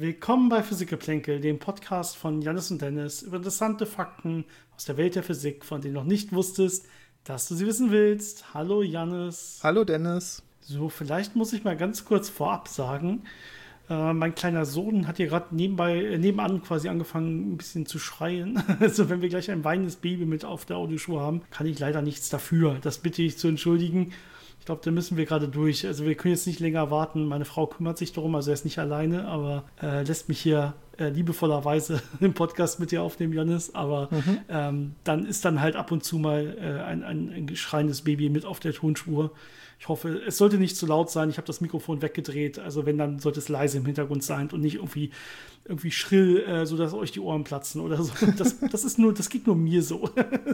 Willkommen bei Physikgeplänkel, dem Podcast von Jannis und Dennis über interessante Fakten aus der Welt der Physik, von denen du noch nicht wusstest, dass du sie wissen willst. Hallo Jannis. Hallo Dennis. So, vielleicht muss ich mal ganz kurz vorab sagen, mein kleiner Sohn hat hier gerade nebenan quasi angefangen, ein bisschen zu schreien. Also wenn wir gleich ein weinendes Baby mit auf der Audiospur haben, kann ich leider nichts dafür. Das bitte ich zu entschuldigen. Ich glaube, da müssen wir gerade durch. Also wir können jetzt nicht länger warten. Meine Frau kümmert sich darum, also er ist nicht alleine, aber lässt mich hier liebevollerweise im Podcast mit dir aufnehmen, Jannis. Aber dann ist dann halt ab und zu mal ein schreiendes Baby mit auf der Tonspur. Ich hoffe, es sollte nicht zu laut sein. Ich habe das Mikrofon weggedreht. Also wenn, dann sollte es leise im Hintergrund sein und nicht irgendwie schrill, sodass euch die Ohren platzen oder so. Das geht nur mir so.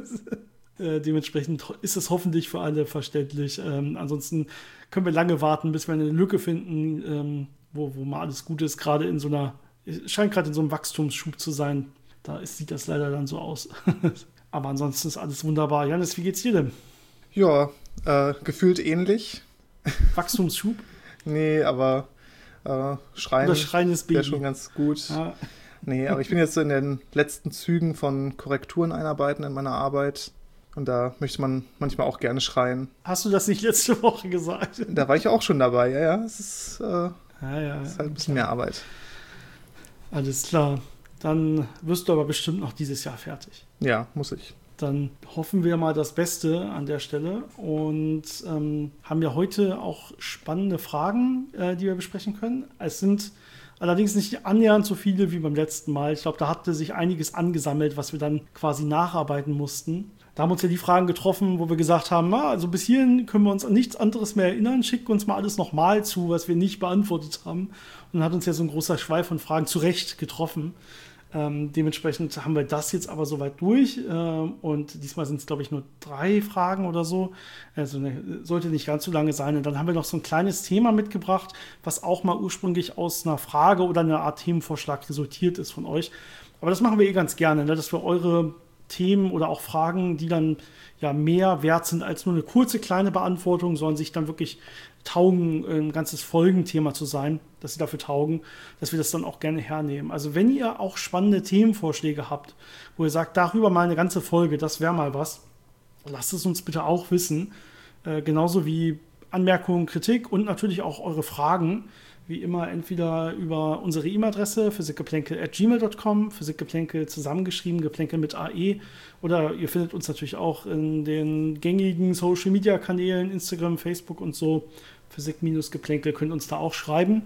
Dementsprechend ist es hoffentlich für alle verständlich. Ansonsten können wir lange warten, bis wir eine Lücke finden, wo mal alles gut ist. Scheint gerade in so einem Wachstumsschub zu sein. Sieht das leider dann so aus. Aber ansonsten ist alles wunderbar. Jannis, wie geht's dir denn? Ja, gefühlt ähnlich. Wachstumsschub? Nee, aber Schreien wäre schon ganz gut. Ja. Nee, aber ich bin jetzt so in den letzten Zügen von Korrekturen einarbeiten in meiner Arbeit. Und da möchte man manchmal auch gerne schreien. Hast du das nicht letzte Woche gesagt? Da war ich auch schon dabei, ja. Es ist, ist halt ein bisschen mehr Arbeit. Alles klar. Dann wirst du aber bestimmt noch dieses Jahr fertig. Ja, muss ich. Dann hoffen wir mal das Beste an der Stelle und haben ja heute auch spannende Fragen, die wir besprechen können. Es sind allerdings nicht annähernd so viele wie beim letzten Mal. Ich glaube, da hatte sich einiges angesammelt, was wir dann quasi nacharbeiten mussten. Da haben uns ja die Fragen getroffen, wo wir gesagt haben, also bis hierhin können wir uns an nichts anderes mehr erinnern, schickt uns mal alles nochmal zu, was wir nicht beantwortet haben. Und dann hat uns ja so ein großer Schwall von Fragen zu Recht getroffen. Dementsprechend haben wir das jetzt aber soweit durch und diesmal sind es, glaube ich, nur 3 Fragen oder so. Also sollte nicht ganz so lange sein. Und dann haben wir noch so ein kleines Thema mitgebracht, was auch mal ursprünglich aus einer Frage oder einer Art Themenvorschlag resultiert ist von euch. Aber das machen wir ganz gerne, ne? Dass wir eure Themen oder auch Fragen, die dann ja mehr wert sind als nur eine kurze, kleine Beantwortung, sondern sich dann wirklich taugen, ein ganzes Folgenthema zu sein, dass sie dafür taugen, dass wir das dann auch gerne hernehmen. Also wenn ihr auch spannende Themenvorschläge habt, wo ihr sagt, darüber mal eine ganze Folge, das wäre mal was, lasst es uns bitte auch wissen. Genauso wie Anmerkungen, Kritik und natürlich auch eure Fragen. Wie immer entweder über unsere E-Mail-Adresse physikgeplänkel@gmail.com, Physikgeplänkel zusammengeschrieben, Geplänkel mit AE. Oder ihr findet uns natürlich auch in den gängigen Social-Media-Kanälen, Instagram, Facebook und so. Physik-Geplänkel könnt uns da auch schreiben.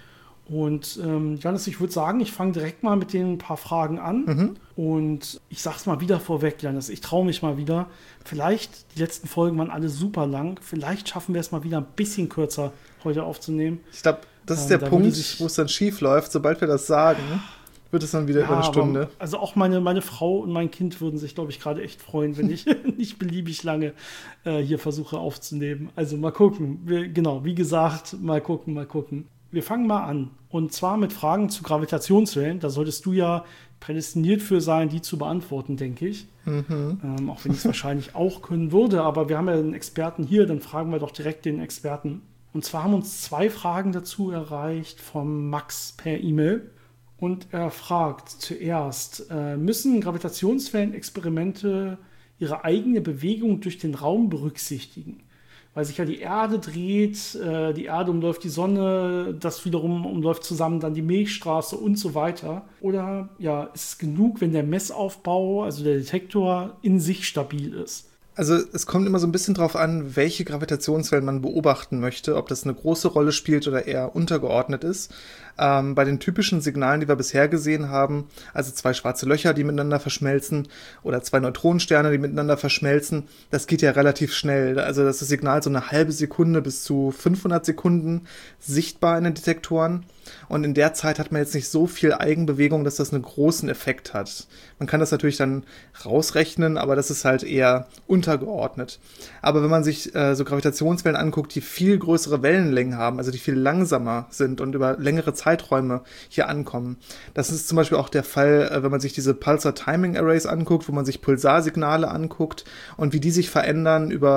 Und Jannis, ich würde sagen, ich fange direkt mal mit den paar Fragen an. Und ich sage es mal wieder vorweg, Jannis, ich traue mich mal wieder. Vielleicht, die letzten Folgen waren alle super lang, vielleicht schaffen wir es mal wieder ein bisschen kürzer heute aufzunehmen. Ich glaube, das ist der Punkt, wo es dann schief läuft. Sobald wir das sagen, wird es dann wieder über eine Stunde. Aber, also auch meine Frau und mein Kind würden sich, glaube ich, gerade echt freuen, wenn ich nicht beliebig lange hier versuche aufzunehmen. Also mal gucken. Wie gesagt, mal gucken. Wir fangen mal an. Und zwar mit Fragen zu Gravitationswellen. Da solltest du ja prädestiniert für sein, die zu beantworten, denke ich. Auch wenn ich es wahrscheinlich auch können würde. Aber wir haben ja einen Experten hier, dann fragen wir doch direkt den Experten. Und zwar haben uns 2 Fragen dazu erreicht vom Max per E-Mail. Und er fragt zuerst, müssen Gravitationswellenexperimente ihre eigene Bewegung durch den Raum berücksichtigen? Weil sich ja die Erde dreht, die Erde umläuft die Sonne, das wiederum umläuft zusammen dann die Milchstraße und so weiter. Oder ja, ist es genug, wenn der Messaufbau, also der Detektor, in sich stabil ist? Also es kommt immer so ein bisschen drauf an, welche Gravitationswellen man beobachten möchte, ob das eine große Rolle spielt oder eher untergeordnet ist. Bei den typischen Signalen, die wir bisher gesehen haben, also 2 schwarze Löcher, die miteinander verschmelzen oder 2 Neutronensterne, die miteinander verschmelzen, das geht ja relativ schnell. Also das ist das Signal so eine halbe Sekunde bis zu 500 Sekunden sichtbar in den Detektoren. Und in der Zeit hat man jetzt nicht so viel Eigenbewegung, dass das einen großen Effekt hat. Man kann das natürlich dann rausrechnen, aber das ist halt eher untergeordnet. Aber wenn man sich so Gravitationswellen anguckt, die viel größere Wellenlängen haben, also die viel langsamer sind und über längere Zeiträume hier ankommen. Das ist zum Beispiel auch der Fall, wenn man sich diese Pulsar Timing Arrays anguckt, wo man sich Pulsarsignale anguckt und wie die sich verändern über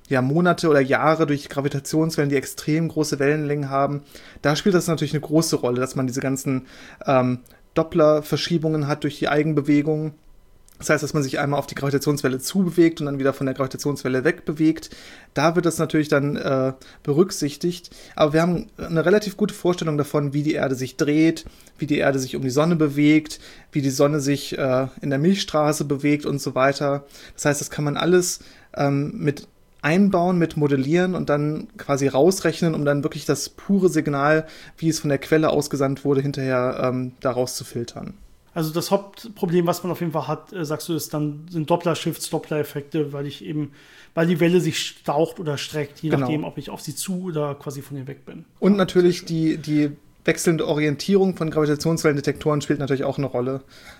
Monate oder Jahre durch Gravitationswellen, die extrem große Wellenlängen haben. Da spielt das natürlich eine große Rolle, dass man diese ganzen Doppler-Verschiebungen hat durch die Eigenbewegung. Das heißt, dass man sich einmal auf die Gravitationswelle zubewegt und dann wieder von der Gravitationswelle wegbewegt. Da wird das natürlich dann berücksichtigt. Aber wir haben eine relativ gute Vorstellung davon, wie die Erde sich dreht, wie die Erde sich um die Sonne bewegt, wie die Sonne sich in der Milchstraße bewegt und so weiter. Das heißt, das kann man alles mit einbauen, mit modellieren und dann quasi rausrechnen, um dann wirklich das pure Signal, wie es von der Quelle ausgesandt wurde, hinterher da rauszufiltern. Also das Hauptproblem, was man auf jeden Fall hat, sagst du, sind Doppler-Shifts, Doppler-Effekte, weil die Welle sich staucht oder streckt, je nachdem, ob ich auf sie zu oder quasi von ihr weg bin. Und natürlich die wechselnde Orientierung von Gravitationswellendetektoren spielt natürlich auch eine Rolle.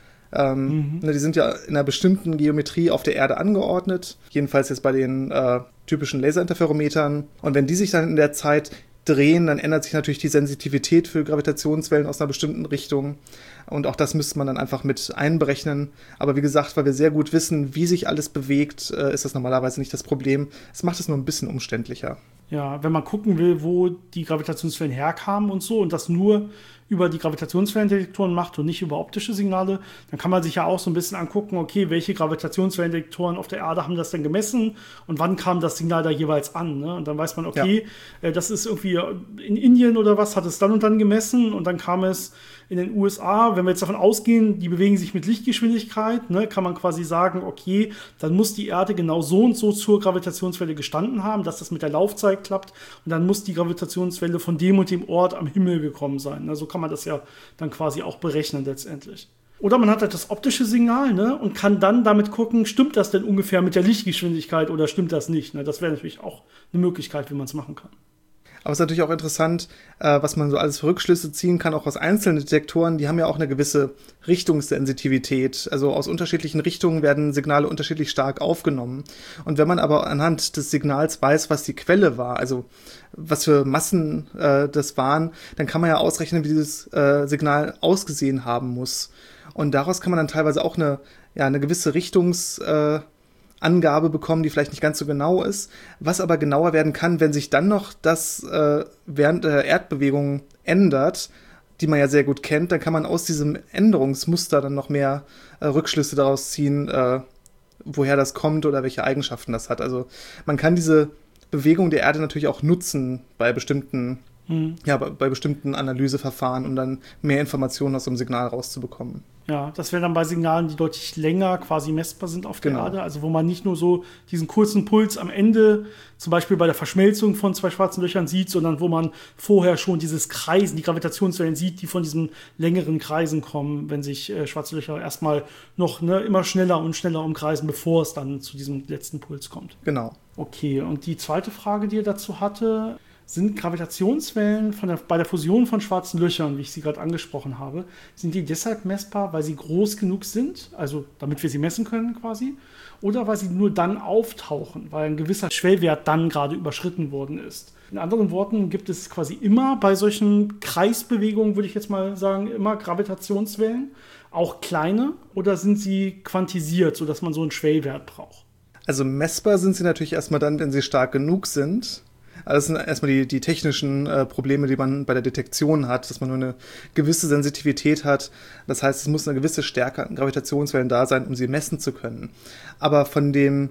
Die sind ja in einer bestimmten Geometrie auf der Erde angeordnet, jedenfalls jetzt bei den typischen Laserinterferometern. Und wenn die sich dann in der Zeit drehen, dann ändert sich natürlich die Sensitivität für Gravitationswellen aus einer bestimmten Richtung. Und auch das müsste man dann einfach mit einberechnen. Aber wie gesagt, weil wir sehr gut wissen, wie sich alles bewegt, ist das normalerweise nicht das Problem. Es macht es nur ein bisschen umständlicher. Ja, wenn man gucken will, wo die Gravitationswellen herkamen und so und das nur über die Gravitationswellendetektoren macht und nicht über optische Signale, dann kann man sich ja auch so ein bisschen angucken, okay, welche Gravitationswellendetektoren auf der Erde haben das denn gemessen und wann kam das Signal da jeweils an, ne? Und dann weiß man, okay, das ist irgendwie in Indien oder was, hat es dann und dann gemessen und dann kam es in den USA, wenn wir jetzt davon ausgehen, die bewegen sich mit Lichtgeschwindigkeit, ne, kann man quasi sagen, okay, dann muss die Erde genau so und so zur Gravitationswelle gestanden haben, dass das mit der Laufzeit klappt und dann muss die Gravitationswelle von dem und dem Ort am Himmel gekommen sein. Ne? So kann man das ja dann quasi auch berechnen letztendlich. Oder man hat halt das optische Signal, ne, und kann dann damit gucken, stimmt das denn ungefähr mit der Lichtgeschwindigkeit oder stimmt das nicht? Ne? Das wäre natürlich auch eine Möglichkeit, wie man es machen kann. Aber es ist natürlich auch interessant, was man so alles für Rückschlüsse ziehen kann, auch aus einzelnen Detektoren. Die haben ja auch eine gewisse Richtungssensitivität. Also aus unterschiedlichen Richtungen werden Signale unterschiedlich stark aufgenommen. Und wenn man aber anhand des Signals weiß, was die Quelle war, also was für Massen das waren, dann kann man ja ausrechnen, wie dieses Signal ausgesehen haben muss. Und daraus kann man dann teilweise auch eine gewisse Angabe bekommen, die vielleicht nicht ganz so genau ist, was aber genauer werden kann, wenn sich dann noch das während der Erdbewegung ändert, die man ja sehr gut kennt, dann kann man aus diesem Änderungsmuster dann noch mehr Rückschlüsse daraus ziehen, woher das kommt oder welche Eigenschaften das hat. Also man kann diese Bewegung der Erde natürlich auch nutzen bei bestimmten Analyseverfahren, um dann mehr Informationen aus so einem Signal rauszubekommen. Ja, das wäre dann bei Signalen, die deutlich länger quasi messbar sind auf der Erde, also wo man nicht nur so diesen kurzen Puls am Ende, zum Beispiel bei der Verschmelzung von zwei schwarzen Löchern sieht, sondern wo man vorher schon dieses Kreisen, die Gravitationswellen sieht, die von diesen längeren Kreisen kommen, wenn sich schwarze Löcher erstmal noch immer schneller und schneller umkreisen, bevor es dann zu diesem letzten Puls kommt. Genau. Okay, und die zweite Frage, die ihr dazu hatte: Sind Gravitationswellen bei der Fusion von schwarzen Löchern, wie ich sie gerade angesprochen habe, sind die deshalb messbar, weil sie groß genug sind, also damit wir sie messen können quasi, oder weil sie nur dann auftauchen, weil ein gewisser Schwellwert dann gerade überschritten worden ist? In anderen Worten, gibt es quasi immer bei solchen Kreisbewegungen, würde ich jetzt mal sagen, immer Gravitationswellen, auch kleine, oder sind sie quantisiert, sodass man so einen Schwellwert braucht? Also messbar sind sie natürlich erstmal dann, wenn sie stark genug sind. Also das sind erstmal die technischen Probleme, die man bei der Detektion hat, dass man nur eine gewisse Sensitivität hat. Das heißt, es muss eine gewisse Stärke an Gravitationswellen da sein, um sie messen zu können. Aber von dem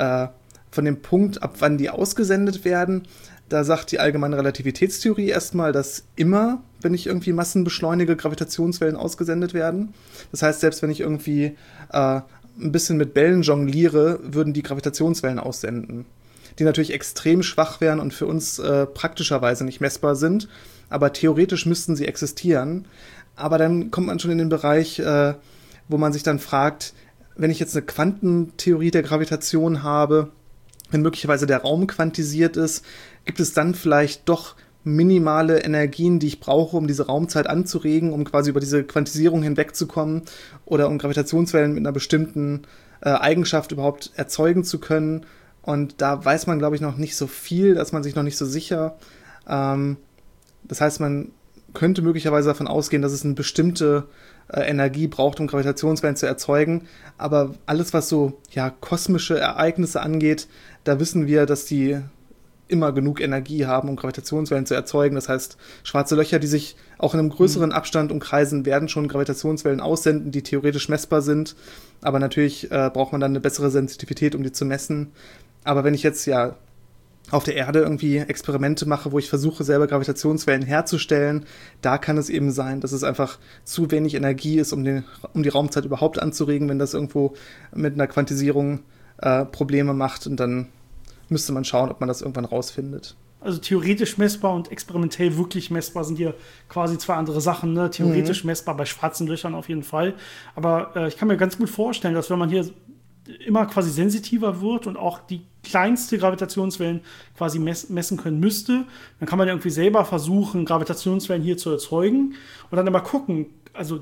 Punkt, ab wann die ausgesendet werden, da sagt die allgemeine Relativitätstheorie erstmal, dass immer, wenn ich irgendwie Massen beschleunige, Gravitationswellen ausgesendet werden. Das heißt, selbst wenn ich irgendwie ein bisschen mit Bällen jongliere, würden die Gravitationswellen aussenden, die natürlich extrem schwach wären und für uns praktischerweise nicht messbar sind, aber theoretisch müssten sie existieren. Aber dann kommt man schon in den Bereich, wo man sich dann fragt, wenn ich jetzt eine Quantentheorie der Gravitation habe, wenn möglicherweise der Raum quantisiert ist, gibt es dann vielleicht doch minimale Energien, die ich brauche, um diese Raumzeit anzuregen, um quasi über diese Quantisierung hinwegzukommen oder um Gravitationswellen mit einer bestimmten Eigenschaft überhaupt erzeugen zu können. Und da weiß man, glaube ich, noch nicht so viel, da ist man sich noch nicht so sicher. Das heißt, man könnte möglicherweise davon ausgehen, dass es eine bestimmte Energie braucht, um Gravitationswellen zu erzeugen. Aber alles, was so kosmische Ereignisse angeht, da wissen wir, dass die immer genug Energie haben, um Gravitationswellen zu erzeugen. Das heißt, schwarze Löcher, die sich auch in einem größeren Abstand umkreisen, werden schon Gravitationswellen aussenden, die theoretisch messbar sind. Aber natürlich braucht man dann eine bessere Sensitivität, um die zu messen. Aber wenn ich jetzt ja auf der Erde irgendwie Experimente mache, wo ich versuche, selber Gravitationswellen herzustellen, da kann es eben sein, dass es einfach zu wenig Energie ist, um die Raumzeit überhaupt anzuregen, wenn das irgendwo mit einer Quantisierung Probleme macht. Und dann müsste man schauen, ob man das irgendwann rausfindet. Also theoretisch messbar und experimentell wirklich messbar sind hier quasi zwei andere Sachen. Ne? Theoretisch messbar bei schwarzen Löchern auf jeden Fall. Aber ich kann mir ganz gut vorstellen, dass wenn man hier immer quasi sensitiver wird und auch die kleinste Gravitationswellen quasi messen können müsste, dann kann man ja irgendwie selber versuchen, Gravitationswellen hier zu erzeugen und dann aber gucken, also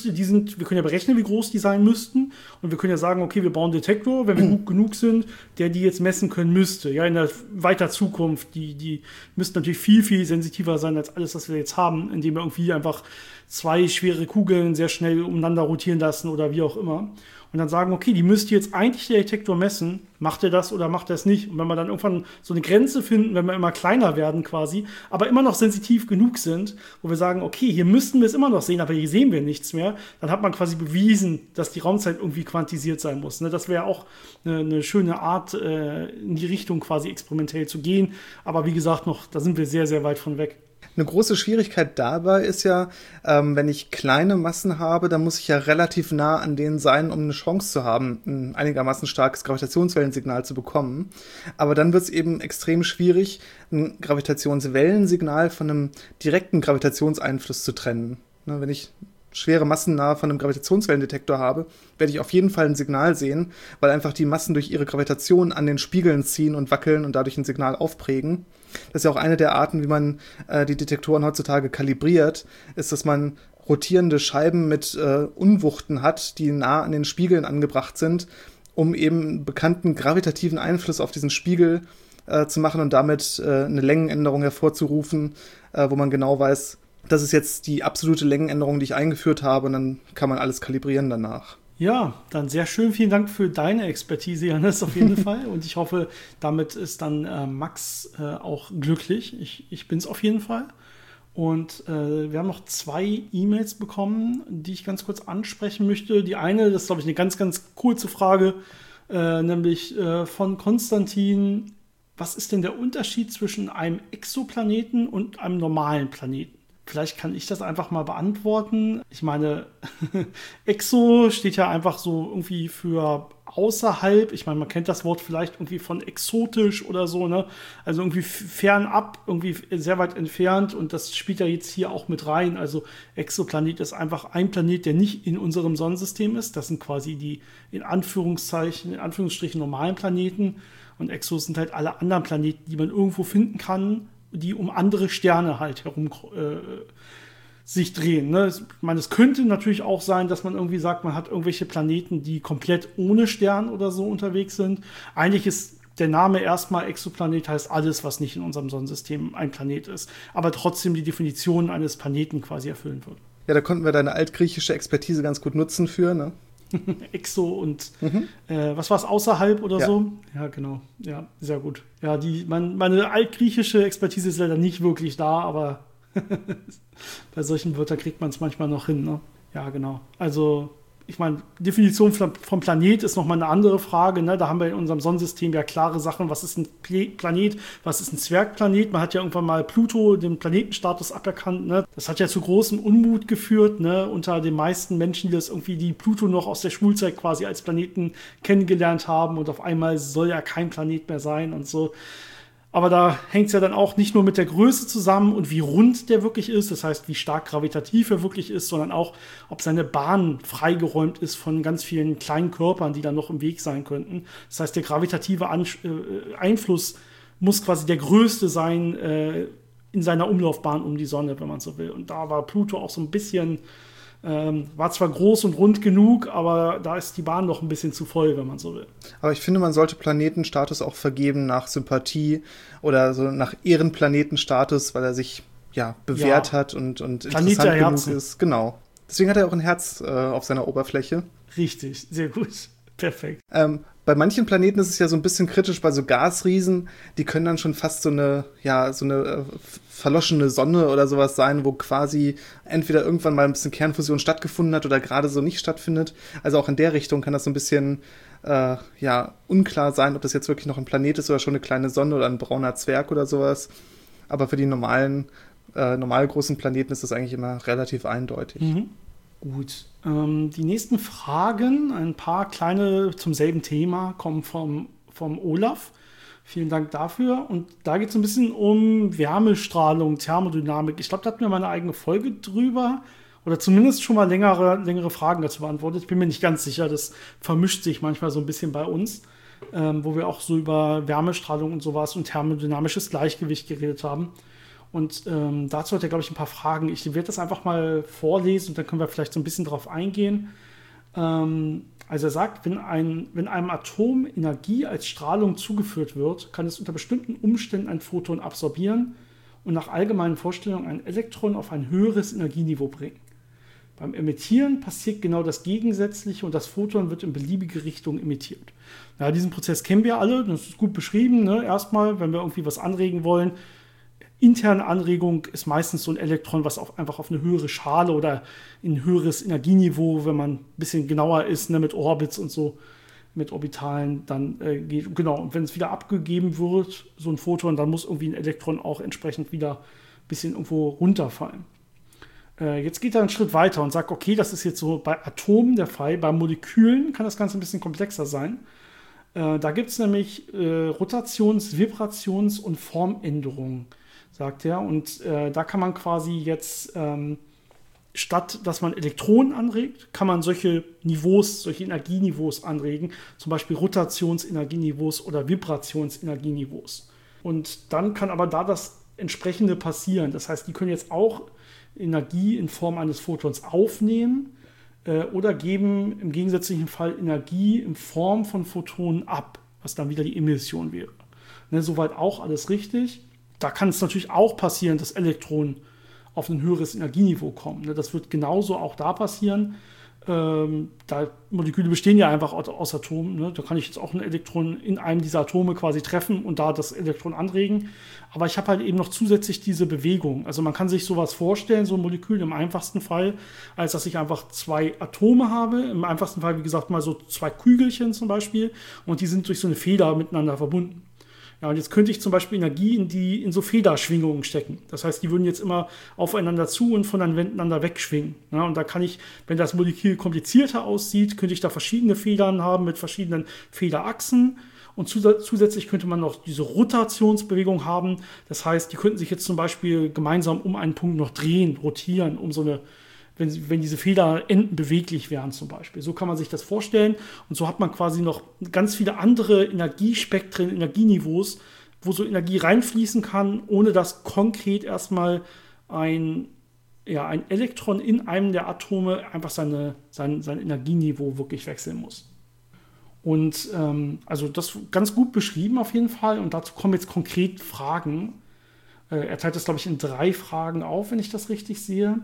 wir können ja berechnen, wie groß die sein müssten und wir können ja sagen, okay, wir bauen einen Detektor, wenn wir gut genug sind, der die jetzt messen können müsste. Ja, in der weiter Zukunft, die müssten natürlich viel, viel sensitiver sein als alles, was wir jetzt haben, indem wir irgendwie einfach zwei schwere Kugeln sehr schnell umeinander rotieren lassen oder wie auch immer. Und dann sagen, okay, die müsste jetzt eigentlich der Detektor messen, macht er das oder macht er es nicht? Und wenn wir dann irgendwann so eine Grenze finden, wenn wir immer kleiner werden quasi, aber immer noch sensitiv genug sind, wo wir sagen, okay, hier müssten wir es immer noch sehen, aber hier sehen wir nichts mehr, dann hat man quasi bewiesen, dass die Raumzeit irgendwie quantisiert sein muss. Ne? Das wäre auch eine schöne Art, in die Richtung quasi experimentell zu gehen. Aber wie gesagt, da sind wir sehr, sehr weit von weg. Eine große Schwierigkeit dabei ist ja, wenn ich kleine Massen habe, dann muss ich ja relativ nah an denen sein, um eine Chance zu haben, ein einigermaßen starkes Gravitationswellensignal zu bekommen. Aber dann wird es eben extrem schwierig, ein Gravitationswellensignal von einem direkten Gravitationseinfluss zu trennen. Ne, wenn ich schwere Massen nahe von einem Gravitationswellendetektor habe, werde ich auf jeden Fall ein Signal sehen, weil einfach die Massen durch ihre Gravitation an den Spiegeln ziehen und wackeln und dadurch ein Signal aufprägen. Das ist ja auch eine der Arten, wie man die Detektoren heutzutage kalibriert, ist, dass man rotierende Scheiben mit Unwuchten hat, die nah an den Spiegeln angebracht sind, um eben einen bekannten gravitativen Einfluss auf diesen Spiegel zu machen und damit eine Längenänderung hervorzurufen, wo man genau weiß, das ist jetzt die absolute Längenänderung, die ich eingeführt habe, und dann kann man alles kalibrieren danach. Ja, dann sehr schön. Vielen Dank für deine Expertise, Jannis, auf jeden Fall. Und ich hoffe, damit ist dann Max auch glücklich. Ich bin es auf jeden Fall. Und wir haben noch 2 E-Mails bekommen, die ich ganz kurz ansprechen möchte. Die eine, das ist, glaube ich, eine ganz, ganz kurze Frage, nämlich von Konstantin. Was ist denn der Unterschied zwischen einem Exoplaneten und einem normalen Planeten? Vielleicht kann ich das einfach mal beantworten. Ich meine, Exo steht ja einfach so irgendwie für außerhalb. Ich meine, man kennt das Wort vielleicht irgendwie von exotisch oder so, ne? Also irgendwie fernab, irgendwie sehr weit entfernt. Und das spielt ja jetzt hier auch mit rein. Also Exoplanet ist einfach ein Planet, der nicht in unserem Sonnensystem ist. Das sind quasi die in Anführungsstrichen normalen Planeten. Und Exos sind halt alle anderen Planeten, die man irgendwo finden kann, die um andere Sterne halt herum sich drehen. Ne? Ich meine, es könnte natürlich auch sein, dass man irgendwie sagt, man hat irgendwelche Planeten, die komplett ohne Stern oder so unterwegs sind. Eigentlich ist der Name erstmal Exoplanet, heißt alles, was nicht in unserem Sonnensystem ein Planet ist, aber trotzdem die Definition eines Planeten quasi erfüllen wird. Ja, da konnten wir deine altgriechische Expertise ganz gut nutzen für, ne? Exo und was war es, außerhalb oder so? Ja, genau. Ja, sehr gut. Ja, meine altgriechische Expertise ist leider nicht wirklich da, aber bei solchen Wörtern kriegt man es manchmal noch hin. Ne? Ja, genau. Also, ich meine, Definition vom Planet ist nochmal eine andere Frage. Ne? Da haben wir in unserem Sonnensystem ja klare Sachen. Was ist ein Planet? Was ist ein Zwergplanet? Man hat ja irgendwann mal Pluto, den Planetenstatus, aberkannt. Ne? Das hat ja zu großem Unmut geführt, ne? Unter den meisten Menschen, die das irgendwie die Pluto noch aus der Schulzeit quasi als Planeten kennengelernt haben. Und auf einmal soll er kein Planet mehr sein und so. Aber da hängt es ja dann auch nicht nur mit der Größe zusammen und wie rund der wirklich ist, das heißt, wie stark gravitativ er wirklich ist, sondern auch, ob seine Bahn freigeräumt ist von ganz vielen kleinen Körpern, die dann noch im Weg sein könnten. Das heißt, der gravitative Einfluss muss quasi der größte sein in seiner Umlaufbahn um die Sonne, wenn man so will. Und da war Pluto auch so ein bisschen, war zwar groß und rund genug, aber da ist die Bahn noch ein bisschen zu voll, wenn man so will. Aber ich finde, man sollte Planetenstatus auch vergeben nach Sympathie oder so nach Ehrenplanetenstatus, weil er sich bewährt hat und interessant genug ist. Genau. Deswegen hat er auch ein Herz auf seiner Oberfläche. Richtig, sehr gut. Perfekt. Bei manchen Planeten ist es ja so ein bisschen kritisch, bei so Gasriesen, die können dann schon fast so eine verloschene Sonne oder sowas sein, wo quasi entweder irgendwann mal ein bisschen Kernfusion stattgefunden hat oder gerade so nicht stattfindet. Also auch in der Richtung kann das so ein bisschen unklar sein, ob das jetzt wirklich noch ein Planet ist oder schon eine kleine Sonne oder ein brauner Zwerg oder sowas. Aber für die normal großen Planeten ist das eigentlich immer relativ eindeutig. Mhm. Gut. Die nächsten Fragen, ein paar kleine zum selben Thema, kommen vom Olaf. Vielen Dank dafür. Und da geht es ein bisschen um Wärmestrahlung, Thermodynamik. Ich glaube, da hatten wir mal eine eigene Folge drüber. Oder zumindest schon mal längere Fragen dazu beantwortet. Ich bin mir nicht ganz sicher. Das vermischt sich manchmal so ein bisschen bei uns, wo wir auch so über Wärmestrahlung und sowas und thermodynamisches Gleichgewicht geredet haben. Und dazu hat er, glaube ich, ein paar Fragen. Ich werde das einfach mal vorlesen und dann können wir vielleicht so ein bisschen drauf eingehen. Also er sagt, wenn einem Atom Energie als Strahlung zugeführt wird, kann es unter bestimmten Umständen ein Photon absorbieren und nach allgemeinen Vorstellungen ein Elektron auf ein höheres Energieniveau bringen. Beim Emittieren passiert genau das Gegensätzliche und das Photon wird in beliebige Richtungen emittiert. Ja, diesen Prozess kennen wir alle, das ist gut beschrieben. Ne? Erstmal, wenn wir irgendwie was anregen wollen, interne Anregung ist meistens so ein Elektron, was einfach auf eine höhere Schale oder in ein höheres Energieniveau, wenn man ein bisschen genauer ist, ne, mit Orbits und so, mit Orbitalen, dann geht. Genau, und wenn es wieder abgegeben wird, so ein Photon, dann muss irgendwie ein Elektron auch entsprechend wieder ein bisschen irgendwo runterfallen. Jetzt geht er einen Schritt weiter und sagt, okay, das ist jetzt so bei Atomen der Fall, bei Molekülen kann das Ganze ein bisschen komplexer sein. Da gibt es nämlich Rotations-, Vibrations- und Formänderungen, sagt er. Und da kann man quasi jetzt, statt dass man Elektronen anregt, kann man solche Niveaus, solche Energieniveaus anregen, zum Beispiel Rotationsenergieniveaus oder Vibrationsenergieniveaus. Und dann kann aber da das entsprechende passieren. Das heißt, die können jetzt auch Energie in Form eines Photons aufnehmen oder geben im gegensätzlichen Fall Energie in Form von Photonen ab, was dann wieder die Emission wäre. Ne, soweit auch alles richtig. Da kann es natürlich auch passieren, dass Elektronen auf ein höheres Energieniveau kommen. Ne, das wird genauso auch da passieren. Da Moleküle bestehen ja einfach aus Atomen. Ne? Da kann ich jetzt auch ein Elektron in einem dieser Atome quasi treffen und da das Elektron anregen. Aber ich habe halt eben noch zusätzlich diese Bewegung. Also man kann sich sowas vorstellen, so ein Molekül im einfachsten Fall, als dass ich einfach zwei Atome habe. Im einfachsten Fall, wie gesagt, mal so zwei Kügelchen zum Beispiel. Und die sind durch so eine Feder miteinander verbunden. Ja, und jetzt könnte ich zum Beispiel Energie in so Federschwingungen stecken. Das heißt, die würden jetzt immer aufeinander zu und voneinander wegschwingen. Ja, und da kann ich, wenn das Molekül komplizierter aussieht, könnte ich da verschiedene Federn haben mit verschiedenen Federachsen. Und zusätzlich könnte man noch diese Rotationsbewegung haben. Das heißt, die könnten sich jetzt zum Beispiel gemeinsam um einen Punkt noch drehen, rotieren, um so eine, wenn diese Federenden beweglich wären zum Beispiel. So kann man sich das vorstellen. Und so hat man quasi noch ganz viele andere Energiespektren, Energieniveaus, wo so Energie reinfließen kann, ohne dass konkret erstmal ein Elektron in einem der Atome einfach sein Energieniveau wirklich wechseln muss. Und also das ganz gut beschrieben auf jeden Fall. Und dazu kommen jetzt konkret Fragen. Er teilt das, glaube ich, in 3 Fragen auf, wenn ich das richtig sehe.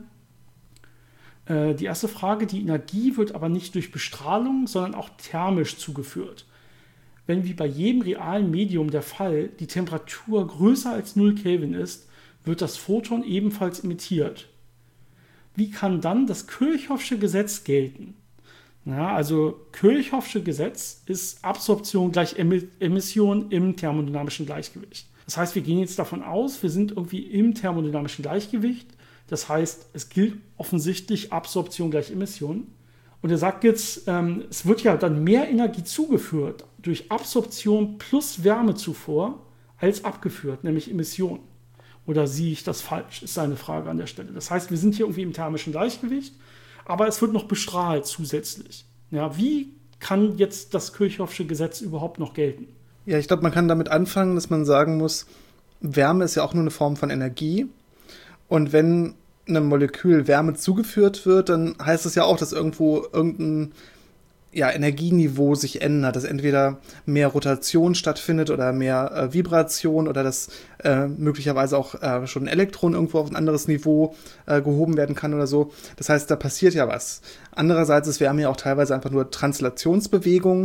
Die erste Frage, die Energie wird aber nicht durch Bestrahlung, sondern auch thermisch zugeführt. Wenn wie bei jedem realen Medium der Fall die Temperatur größer als 0 Kelvin ist, wird das Photon ebenfalls emittiert. Wie kann dann das Kirchhoffsche Gesetz gelten? Ja, also Kirchhoffsche Gesetz ist Absorption gleich Emission im thermodynamischen Gleichgewicht. Das heißt, wir gehen jetzt davon aus, wir sind irgendwie im thermodynamischen Gleichgewicht. Das heißt, es gilt offensichtlich Absorption gleich Emission. Und er sagt jetzt, es wird ja dann mehr Energie zugeführt durch Absorption plus Wärmezufuhr als abgeführt, nämlich Emission. Oder sehe ich das falsch, ist seine Frage an der Stelle. Das heißt, wir sind hier irgendwie im thermischen Gleichgewicht, aber es wird noch bestrahlt zusätzlich. Ja, wie kann jetzt das Kirchhoffsche Gesetz überhaupt noch gelten? Ja, ich glaube, man kann damit anfangen, dass man sagen muss, Wärme ist ja auch nur eine Form von Energie. Und wenn einem Molekül Wärme zugeführt wird, dann heißt es ja auch, dass irgendwo irgendein Energieniveau sich ändert, dass entweder mehr Rotation stattfindet oder mehr Vibration oder dass möglicherweise auch schon ein Elektron irgendwo auf ein anderes Niveau gehoben werden kann oder so. Das heißt, da passiert ja was. Andererseits ist Wärme ja auch teilweise einfach nur Translationsbewegung.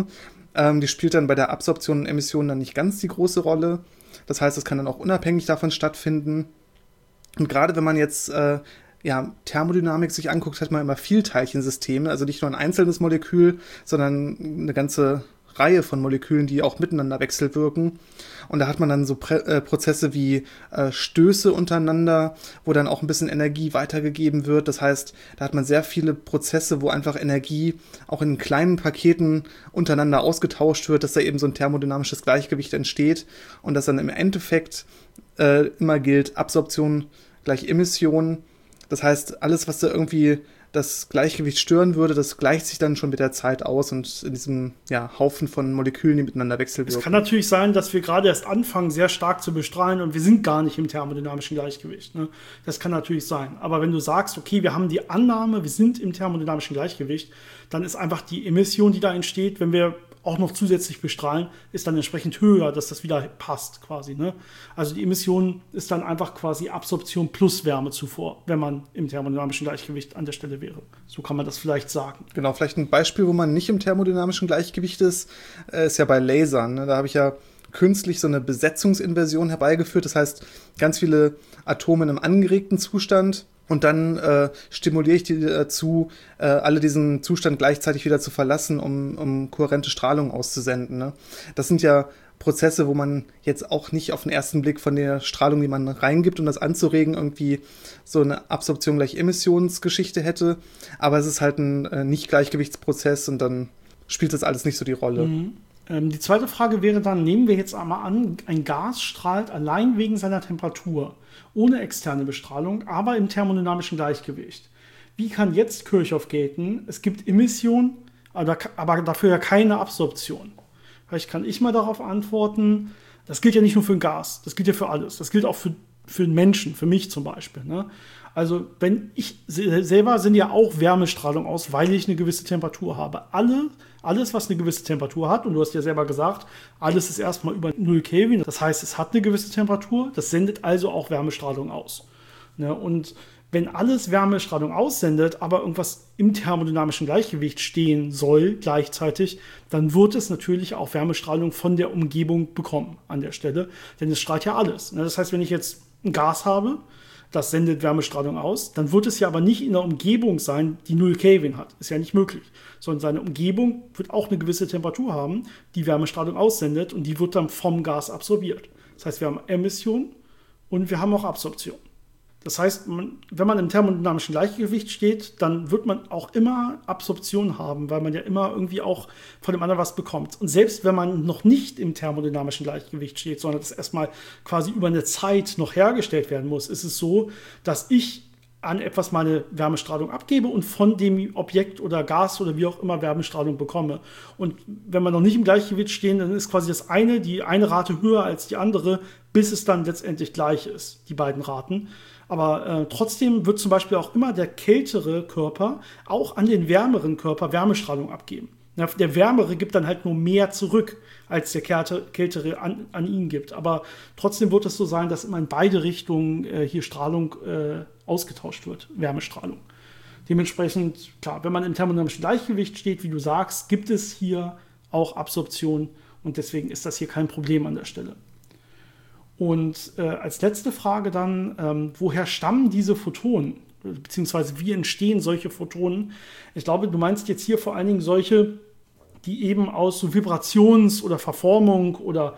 Die spielt dann bei der Absorption und Emission dann nicht ganz die große Rolle. Das heißt, es kann dann auch unabhängig davon stattfinden. Und gerade wenn man jetzt Thermodynamik sich anguckt, hat man immer Vielteilchensysteme, also nicht nur ein einzelnes Molekül, sondern eine ganze Reihe von Molekülen, die auch miteinander wechselwirken. Und da hat man dann so Prozesse wie Stöße untereinander, wo dann auch ein bisschen Energie weitergegeben wird. Das heißt, da hat man sehr viele Prozesse, wo einfach Energie auch in kleinen Paketen untereinander ausgetauscht wird, dass da eben so ein thermodynamisches Gleichgewicht entsteht und dass dann im Endeffekt immer gilt, Absorption gleich Emission. Das heißt, alles, was da irgendwie das Gleichgewicht stören würde, das gleicht sich dann schon mit der Zeit aus und in diesem Haufen von Molekülen, die miteinander wechselwirken. Es kann natürlich sein, dass wir gerade erst anfangen, sehr stark zu bestrahlen und wir sind gar nicht im thermodynamischen Gleichgewicht. Ne? Das kann natürlich sein. Aber wenn du sagst, okay, wir haben die Annahme, wir sind im thermodynamischen Gleichgewicht, dann ist einfach die Emission, die da entsteht, wenn wir auch noch zusätzlich bestrahlen, ist dann entsprechend höher, dass das wieder passt quasi. Ne? Also die Emission ist dann einfach quasi Absorption plus Wärmezufuhr, wenn man im thermodynamischen Gleichgewicht an der Stelle wäre. So kann man das vielleicht sagen. Genau, vielleicht ein Beispiel, wo man nicht im thermodynamischen Gleichgewicht ist ja bei Lasern. Ne? Da habe ich ja künstlich so eine Besetzungsinversion herbeigeführt. Das heißt, ganz viele Atome in einem angeregten Zustand. Und dann stimuliere ich die dazu, alle diesen Zustand gleichzeitig wieder zu verlassen, um kohärente Strahlung auszusenden. Ne? Das sind ja Prozesse, wo man jetzt auch nicht auf den ersten Blick von der Strahlung, die man reingibt, um das anzuregen, irgendwie so eine Absorption gleich Emissionsgeschichte hätte. Aber es ist halt ein Nicht-Gleichgewichtsprozess und dann spielt das alles nicht so die Rolle. Mhm. Die zweite Frage wäre dann, nehmen wir jetzt einmal an, ein Gas strahlt allein wegen seiner Temperatur, ohne externe Bestrahlung, aber im thermodynamischen Gleichgewicht. Wie kann jetzt Kirchhoff gelten? Es gibt Emission, aber dafür ja keine Absorption. Vielleicht kann ich mal darauf antworten, das gilt ja nicht nur für ein Gas, das gilt ja für alles. Das gilt auch für einen Menschen, für mich zum Beispiel. Ne? Also wenn ich selber sende ja auch Wärmestrahlung aus, weil ich eine gewisse Temperatur habe. Alles, was eine gewisse Temperatur hat, und du hast ja selber gesagt, alles ist erstmal über 0 Kelvin, das heißt, es hat eine gewisse Temperatur, das sendet also auch Wärmestrahlung aus. Ne? Und wenn alles Wärmestrahlung aussendet, aber irgendwas im thermodynamischen Gleichgewicht stehen soll gleichzeitig, dann wird es natürlich auch Wärmestrahlung von der Umgebung bekommen an der Stelle, denn es strahlt ja alles. Ne? Das heißt, wenn ich jetzt ein Gas habe, das sendet Wärmestrahlung aus, dann wird es ja aber nicht in der Umgebung sein, die 0 Kelvin hat. Ist ja nicht möglich. Sondern seine Umgebung wird auch eine gewisse Temperatur haben, die Wärmestrahlung aussendet und die wird dann vom Gas absorbiert. Das heißt, wir haben Emission und wir haben auch Absorption. Das heißt, wenn man im thermodynamischen Gleichgewicht steht, dann wird man auch immer Absorption haben, weil man ja immer irgendwie auch von dem anderen was bekommt. Und selbst wenn man noch nicht im thermodynamischen Gleichgewicht steht, sondern das erstmal quasi über eine Zeit noch hergestellt werden muss, ist es so, dass ich an etwas meine Wärmestrahlung abgebe und von dem Objekt oder Gas oder wie auch immer Wärmestrahlung bekomme. Und wenn wir noch nicht im Gleichgewicht stehen, dann ist quasi die eine Rate höher als die andere, bis es dann letztendlich gleich ist, die beiden Raten. Aber trotzdem wird zum Beispiel auch immer der kältere Körper auch an den wärmeren Körper Wärmestrahlung abgeben. Ja, der wärmere gibt dann halt nur mehr zurück, als der kältere an ihn gibt. Aber trotzdem wird es so sein, dass immer in beide Richtungen hier Strahlung ausgetauscht wird, Wärmestrahlung. Dementsprechend, klar, wenn man im thermodynamischen Gleichgewicht steht, wie du sagst, gibt es hier auch Absorption und deswegen ist das hier kein Problem an der Stelle. Und als letzte Frage dann, woher stammen diese Photonen? Beziehungsweise wie entstehen solche Photonen? Ich glaube, du meinst jetzt hier vor allen Dingen solche, die eben aus so Vibrations- oder Verformung oder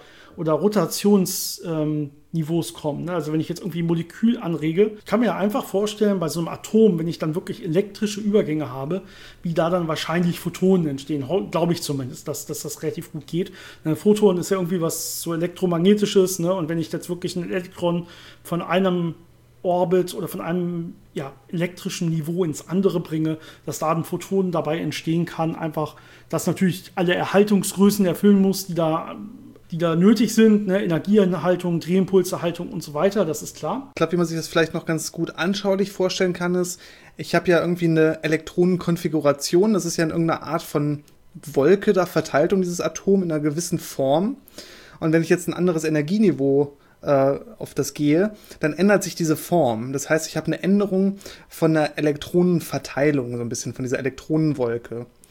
Rotationsniveaus kommen. Also wenn ich jetzt irgendwie ein Molekül anrege, ich kann mir ja einfach vorstellen, bei so einem Atom, wenn ich dann wirklich elektrische Übergänge habe, wie da dann wahrscheinlich Photonen entstehen. Glaube ich zumindest, dass das relativ gut geht. Ein Photon ist ja irgendwie was so elektromagnetisches, ne? Und wenn ich jetzt wirklich ein Elektron von einem Orbit oder von einem elektrischen Niveau ins andere bringe, dass da ein Photon dabei entstehen kann, einfach, dass natürlich alle Erhaltungsgrößen erfüllen muss, die da nötig sind, ne? Energieerhaltung, Drehimpulserhaltung und so weiter, das ist klar. Ich glaube, wie man sich das vielleicht noch ganz gut anschaulich vorstellen kann, ist, ich habe ja irgendwie eine Elektronenkonfiguration, das ist ja in irgendeiner Art von Wolke da verteilt um dieses Atom in einer gewissen Form. Und wenn ich jetzt ein anderes Energieniveau auf das gehe, dann ändert sich diese Form. Das heißt, ich habe eine Änderung von der Elektronenverteilung, so ein bisschen von dieser Elektronenwolke.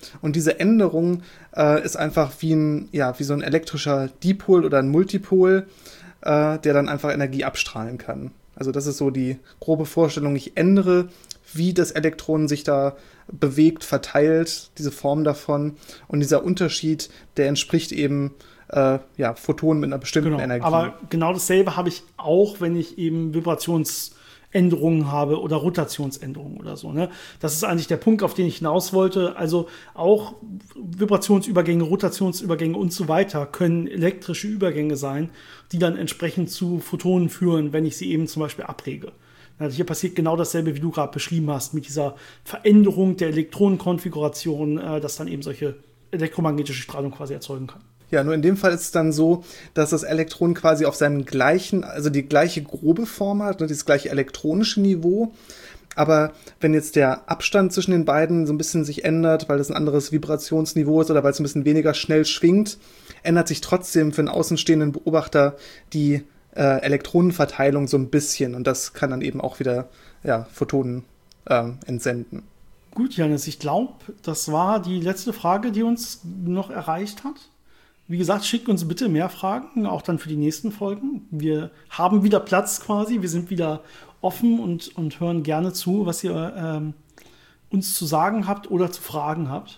Und diese Änderung ist einfach wie so ein elektrischer Dipol oder ein Multipol, der dann einfach Energie abstrahlen kann. Also das ist so die grobe Vorstellung. Ich ändere, wie das Elektron sich da bewegt, verteilt, diese Form davon. Und dieser Unterschied, der entspricht eben Photonen mit einer bestimmten Energie. Aber genau dasselbe habe ich auch, wenn ich eben Vibrationsänderungen habe oder Rotationsänderungen oder so. Ne? Das ist eigentlich der Punkt, auf den ich hinaus wollte. Also auch Vibrationsübergänge, Rotationsübergänge und so weiter können elektrische Übergänge sein, die dann entsprechend zu Photonen führen, wenn ich sie eben zum Beispiel abrege. Also hier passiert genau dasselbe, wie du gerade beschrieben hast, mit dieser Veränderung der Elektronenkonfiguration, dass dann eben solche elektromagnetische Strahlung quasi erzeugen kann. Ja, nur in dem Fall ist es dann so, dass das Elektron quasi auf seinem gleichen, also die gleiche grobe Form hat, das gleiche elektronische Niveau. Aber wenn jetzt der Abstand zwischen den beiden so ein bisschen sich ändert, weil das ein anderes Vibrationsniveau ist oder weil es ein bisschen weniger schnell schwingt, ändert sich trotzdem für einen außenstehenden Beobachter die Elektronenverteilung so ein bisschen. Und das kann dann eben auch wieder Photonen entsenden. Gut, Janis, ich glaube, das war die letzte Frage, die uns noch erreicht hat. Wie gesagt, schickt uns bitte mehr Fragen, auch dann für die nächsten Folgen. Wir haben wieder Platz quasi, wir sind wieder offen und hören gerne zu, was ihr uns zu sagen habt oder zu fragen habt.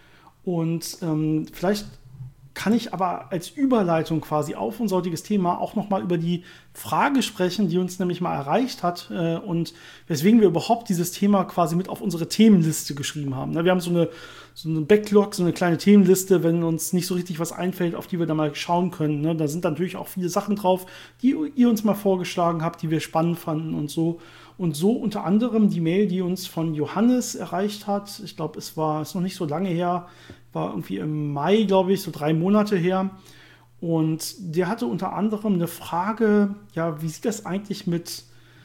Und vielleicht kann ich aber als Überleitung quasi auf unser heutiges Thema auch nochmal über die Frage sprechen, die uns nämlich mal erreicht hat und weswegen wir überhaupt dieses Thema quasi mit auf unsere Themenliste geschrieben haben. Wir haben so eine Backlog, so eine kleine Themenliste, wenn uns nicht so richtig was einfällt, auf die wir da mal schauen können. Da sind natürlich auch viele Sachen drauf, die ihr uns mal vorgeschlagen habt, die wir spannend fanden und so. Und so unter anderem die Mail, die uns von Johannes erreicht hat. Ich glaube, ist noch nicht so lange her, war irgendwie im Mai, glaube ich, so 3 Monate her. Und der hatte unter anderem eine Frage, wie sieht das eigentlich mit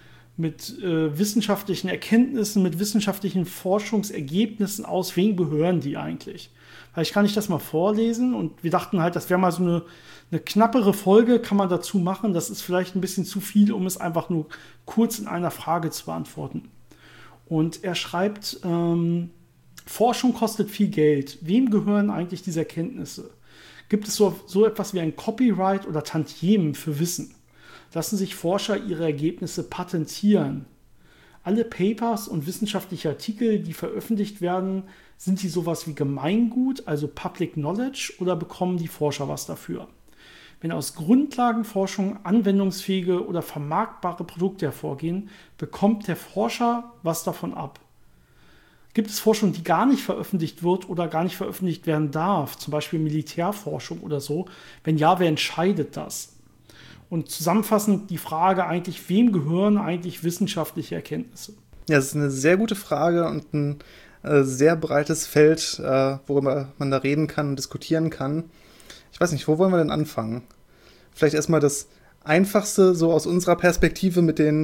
wissenschaftlichen Erkenntnissen, mit wissenschaftlichen Forschungsergebnissen aus? Wen gehören die eigentlich? Vielleicht kann ich das mal vorlesen. Und wir dachten halt, das wäre mal so eine knappere Folge, kann man dazu machen. Das ist vielleicht ein bisschen zu viel, um es einfach nur kurz in einer Frage zu beantworten. Und er schreibt, Forschung kostet viel Geld. Wem gehören eigentlich diese Erkenntnisse? Gibt es so etwas wie ein Copyright oder Tantiemen für Wissen? Lassen sich Forscher ihre Ergebnisse patentieren? Alle Papers und wissenschaftliche Artikel, die veröffentlicht werden, sind die sowas wie Gemeingut, also Public Knowledge, oder bekommen die Forscher was dafür? Wenn aus Grundlagenforschung anwendungsfähige oder vermarktbare Produkte hervorgehen, bekommt der Forscher was davon ab. Gibt es Forschung, die gar nicht veröffentlicht wird oder gar nicht veröffentlicht werden darf, zum Beispiel Militärforschung oder so? Wenn ja, wer entscheidet das? Und zusammenfassend die Frage eigentlich, wem gehören eigentlich wissenschaftliche Erkenntnisse? Ja, das ist eine sehr gute Frage und ein sehr breites Feld, worüber man da reden kann und diskutieren kann. Ich weiß nicht, wo wollen wir denn anfangen? Vielleicht erstmal das Einfachste, so aus unserer Perspektive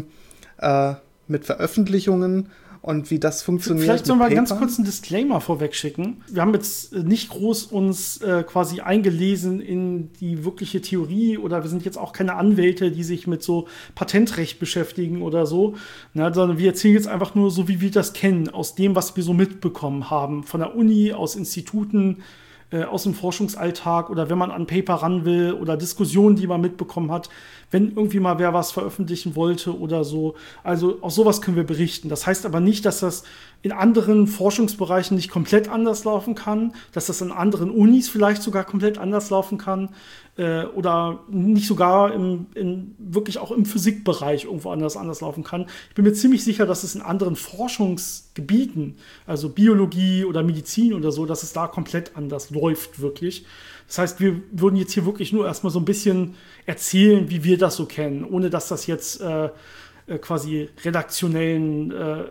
mit Veröffentlichungen und wie das funktioniert. Vielleicht sollen wir ganz kurz einen Disclaimer vorweg schicken. Wir haben jetzt nicht groß uns quasi eingelesen in die wirkliche Theorie oder wir sind jetzt auch keine Anwälte, die sich mit so Patentrecht beschäftigen oder so, sondern wir erzählen jetzt einfach nur so, wie wir das kennen, aus dem, was wir so mitbekommen haben, von der Uni, aus Instituten, aus dem Forschungsalltag oder wenn man an Paper ran will oder Diskussionen, die man mitbekommen hat, wenn irgendwie mal wer was veröffentlichen wollte oder so. Also aus sowas können wir berichten. Das heißt aber nicht, dass das in anderen Forschungsbereichen nicht komplett anders laufen kann, dass das in anderen Unis vielleicht sogar komplett anders laufen kann oder nicht sogar wirklich auch im Physikbereich irgendwo anders laufen kann. Ich bin mir ziemlich sicher, dass es in anderen Forschungsgebieten, also Biologie oder Medizin oder so, dass es da komplett anders läuft wirklich. Das heißt, wir würden jetzt hier wirklich nur erstmal so ein bisschen erzählen, wie wir das so kennen, ohne dass das jetzt quasi redaktionellen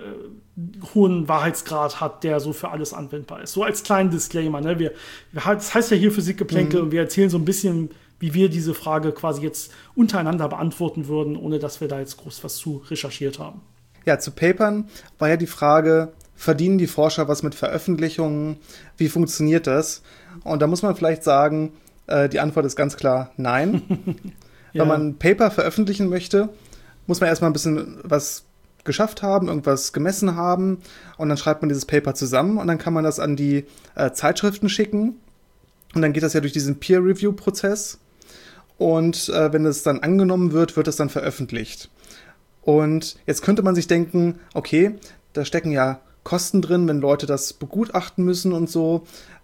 hohen Wahrheitsgrad hat, der so für alles anwendbar ist. So als kleinen Disclaimer. Ne? Das heißt ja hier Physikgeplänkel und wir erzählen so ein bisschen, wie wir diese Frage quasi jetzt untereinander beantworten würden, ohne dass wir da jetzt groß was zu recherchiert haben. Ja, zu Papern war ja die Frage, verdienen die Forscher was mit Veröffentlichungen? Wie funktioniert das? Und da muss man vielleicht sagen, die Antwort ist ganz klar nein. Ja. Wenn man ein Paper veröffentlichen möchte, muss man erstmal ein bisschen was geschafft haben, irgendwas gemessen haben und dann schreibt man dieses Paper zusammen und dann kann man das an die Zeitschriften schicken und dann geht das ja durch diesen Peer-Review-Prozess und wenn es dann angenommen wird, wird es dann veröffentlicht. Und jetzt könnte man sich denken, okay, da stecken ja Kosten drin, wenn Leute das begutachten müssen und so,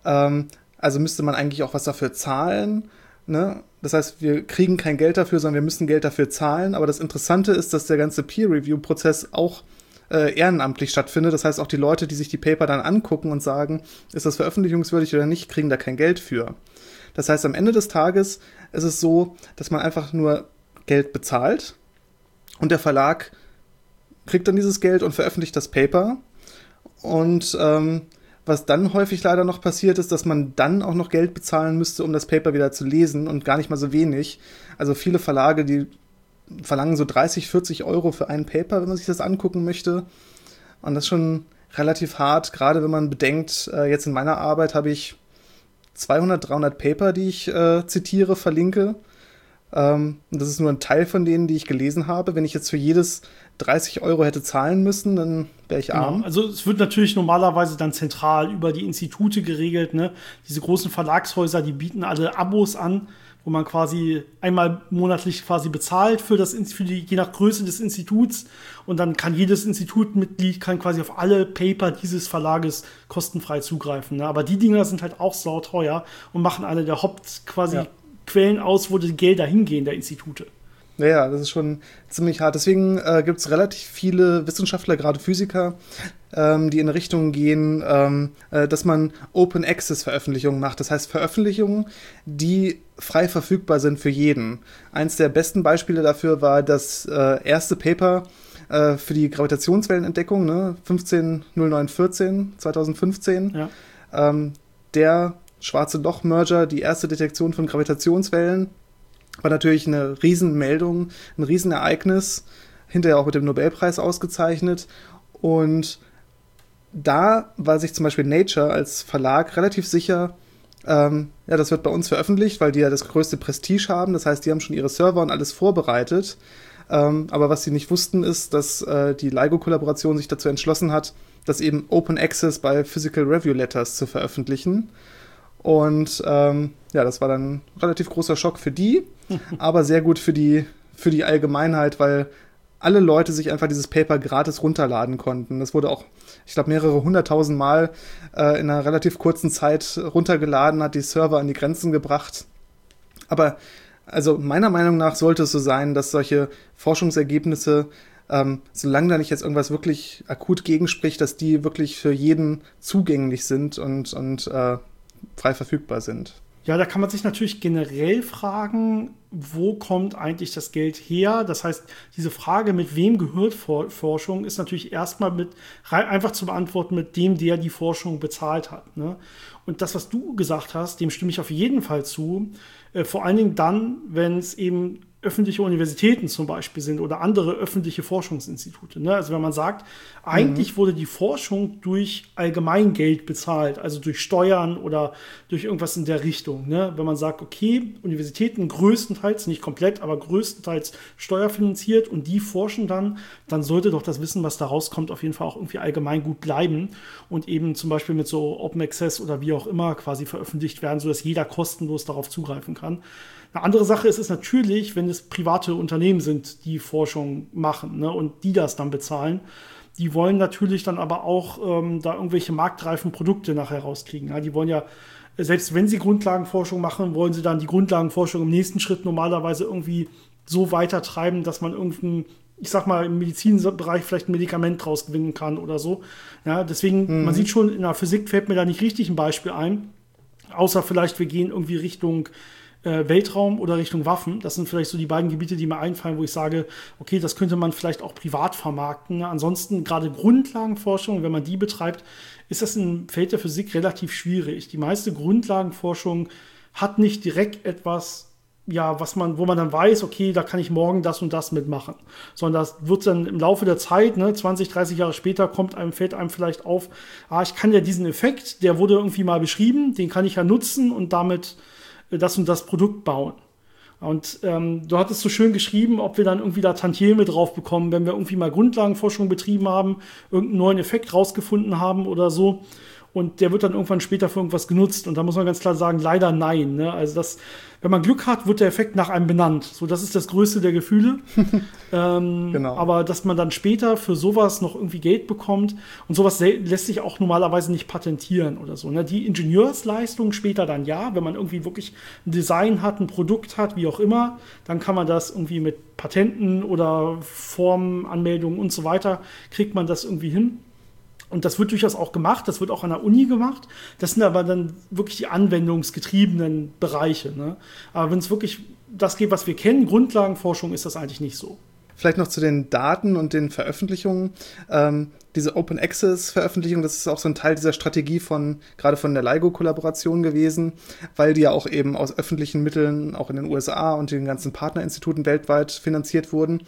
also müsste man eigentlich auch was dafür zahlen, ne? Das heißt, wir kriegen kein Geld dafür, sondern wir müssen Geld dafür zahlen. Aber das Interessante ist, dass der ganze Peer-Review-Prozess auch ehrenamtlich stattfindet. Das heißt, auch die Leute, die sich die Paper dann angucken und sagen, ist das veröffentlichungswürdig oder nicht, kriegen da kein Geld für. Das heißt, am Ende des Tages ist es so, dass man einfach nur Geld bezahlt und der Verlag kriegt dann dieses Geld und veröffentlicht das Paper. Und was dann häufig leider noch passiert ist, dass man dann auch noch Geld bezahlen müsste, um das Paper wieder zu lesen und gar nicht mal so wenig. Also viele Verlage, die verlangen so 30, 40 Euro für ein Paper, wenn man sich das angucken möchte. Und das ist schon relativ hart, gerade wenn man bedenkt, jetzt in meiner Arbeit habe ich 200, 300 Paper, die ich zitiere, verlinke. Und das ist nur ein Teil von denen, die ich gelesen habe. Wenn ich jetzt für jedes 30 Euro hätte zahlen müssen, dann wäre ich arm. Genau. Also es wird natürlich normalerweise dann zentral über die Institute geregelt, ne? Diese großen Verlagshäuser, die bieten alle Abos an, wo man quasi einmal monatlich quasi bezahlt je nach Größe des Instituts und dann kann jedes Institutmitglied quasi auf alle Paper dieses Verlages kostenfrei zugreifen, ne? Aber die Dinger sind halt auch sauteuer und machen eine der Quellen aus, wo die Gelder hingehen, der Institute. Ja, das ist schon ziemlich hart. Deswegen gibt es relativ viele Wissenschaftler, gerade Physiker, die in Richtung gehen, dass man Open-Access-Veröffentlichungen macht. Das heißt Veröffentlichungen, die frei verfügbar sind für jeden. Eins der besten Beispiele dafür war das erste Paper für die Gravitationswellenentdeckung, ne? 150914, 2015. Ja. Der Schwarze Loch-Merger, die erste Detektion von Gravitationswellen, war natürlich eine Riesenmeldung, ein Riesenereignis, hinterher auch mit dem Nobelpreis ausgezeichnet. Und da war sich zum Beispiel Nature als Verlag relativ sicher, das wird bei uns veröffentlicht, weil die ja das größte Prestige haben. Das heißt, die haben schon ihre Server und alles vorbereitet. Aber was sie nicht wussten, ist, dass die LIGO-Kollaboration sich dazu entschlossen hat, das eben Open Access bei Physical Review Letters zu veröffentlichen. Und das war dann ein relativ großer Schock für die, aber sehr gut für die Allgemeinheit, weil alle Leute sich einfach dieses Paper gratis runterladen konnten. Das wurde auch, ich glaube, mehrere 100.000 Mal in einer relativ kurzen Zeit runtergeladen, hat die Server an die Grenzen gebracht. Aber also meiner Meinung nach sollte es so sein, dass solche Forschungsergebnisse, solange da nicht jetzt irgendwas wirklich akut gegenspricht, dass die wirklich für jeden zugänglich sind und frei verfügbar sind. Ja, da kann man sich natürlich generell fragen, wo kommt eigentlich das Geld her? Das heißt, diese Frage, mit wem gehört Forschung, ist natürlich erstmal einfach zu beantworten mit dem, der die Forschung bezahlt hat, ne? Und das, was du gesagt hast, dem stimme ich auf jeden Fall zu. Vor allen Dingen dann, wenn es eben öffentliche Universitäten zum Beispiel sind oder andere öffentliche Forschungsinstitute, ne? Also wenn man sagt, eigentlich wurde die Forschung durch Allgemeingeld bezahlt, also durch Steuern oder durch irgendwas in der Richtung, ne? Wenn man sagt, okay, Universitäten größtenteils, nicht komplett, aber größtenteils steuerfinanziert und die forschen dann sollte doch das Wissen, was da rauskommt, auf jeden Fall auch irgendwie allgemein gut bleiben und eben zum Beispiel mit so Open Access oder wie auch immer quasi veröffentlicht werden, sodass jeder kostenlos darauf zugreifen kann. Eine andere Sache ist es natürlich, wenn es private Unternehmen sind, die Forschung machen, ne, und die das dann bezahlen. Die wollen natürlich dann aber auch da irgendwelche marktreifen Produkte nachher rauskriegen. Ja, die wollen ja, selbst wenn sie Grundlagenforschung machen, wollen sie dann die Grundlagenforschung im nächsten Schritt normalerweise irgendwie so weitertreiben, dass man irgendein, ich sag mal, im Medizinbereich vielleicht ein Medikament draus gewinnen kann oder so. Ja, deswegen, man sieht schon, in der Physik fällt mir da nicht richtig ein Beispiel ein. Außer vielleicht, wir gehen irgendwie Richtung Weltraum oder Richtung Waffen. Das sind vielleicht so die beiden Gebiete, die mir einfallen, wo ich sage, okay, das könnte man vielleicht auch privat vermarkten. Ansonsten gerade Grundlagenforschung, wenn man die betreibt, ist das im Feld der Physik relativ schwierig. Die meiste Grundlagenforschung hat nicht direkt etwas, ja, wo man dann weiß, okay, da kann ich morgen das und das mitmachen. Sondern das wird dann im Laufe der Zeit, ne, 20, 30 Jahre später, fällt einem vielleicht auf, ich kann ja diesen Effekt, der wurde irgendwie mal beschrieben, den kann ich ja nutzen und damit das und das Produkt bauen. Und du hattest so schön geschrieben, ob wir dann irgendwie da Tantieme drauf bekommen, wenn wir irgendwie mal Grundlagenforschung betrieben haben, irgendeinen neuen Effekt rausgefunden haben oder so. Und der wird dann irgendwann später für irgendwas genutzt. Und da muss man ganz klar sagen, leider nein. Ne? Also wenn man Glück hat, wird der Effekt nach einem benannt. So, das ist das Größte der Gefühle. Genau. Aber dass man dann später für sowas noch irgendwie Geld bekommt und sowas lässt sich auch normalerweise nicht patentieren oder so. Ne? Die Ingenieursleistung später dann ja, wenn man irgendwie wirklich ein Design hat, ein Produkt hat, wie auch immer, dann kann man das irgendwie mit Patenten oder Formanmeldungen und so weiter, kriegt man das irgendwie hin. Und das wird durchaus auch gemacht, das wird auch an der Uni gemacht. Das sind aber dann wirklich die anwendungsgetriebenen Bereiche. Ne? Aber wenn es wirklich das geht, was wir kennen, Grundlagenforschung, ist das eigentlich nicht so. Vielleicht noch zu den Daten und den Veröffentlichungen. Diese Open Access Veröffentlichung, das ist auch so ein Teil dieser Strategie gerade von der LIGO-Kollaboration gewesen, weil die ja auch eben aus öffentlichen Mitteln auch in den USA und den ganzen Partnerinstituten weltweit finanziert wurden.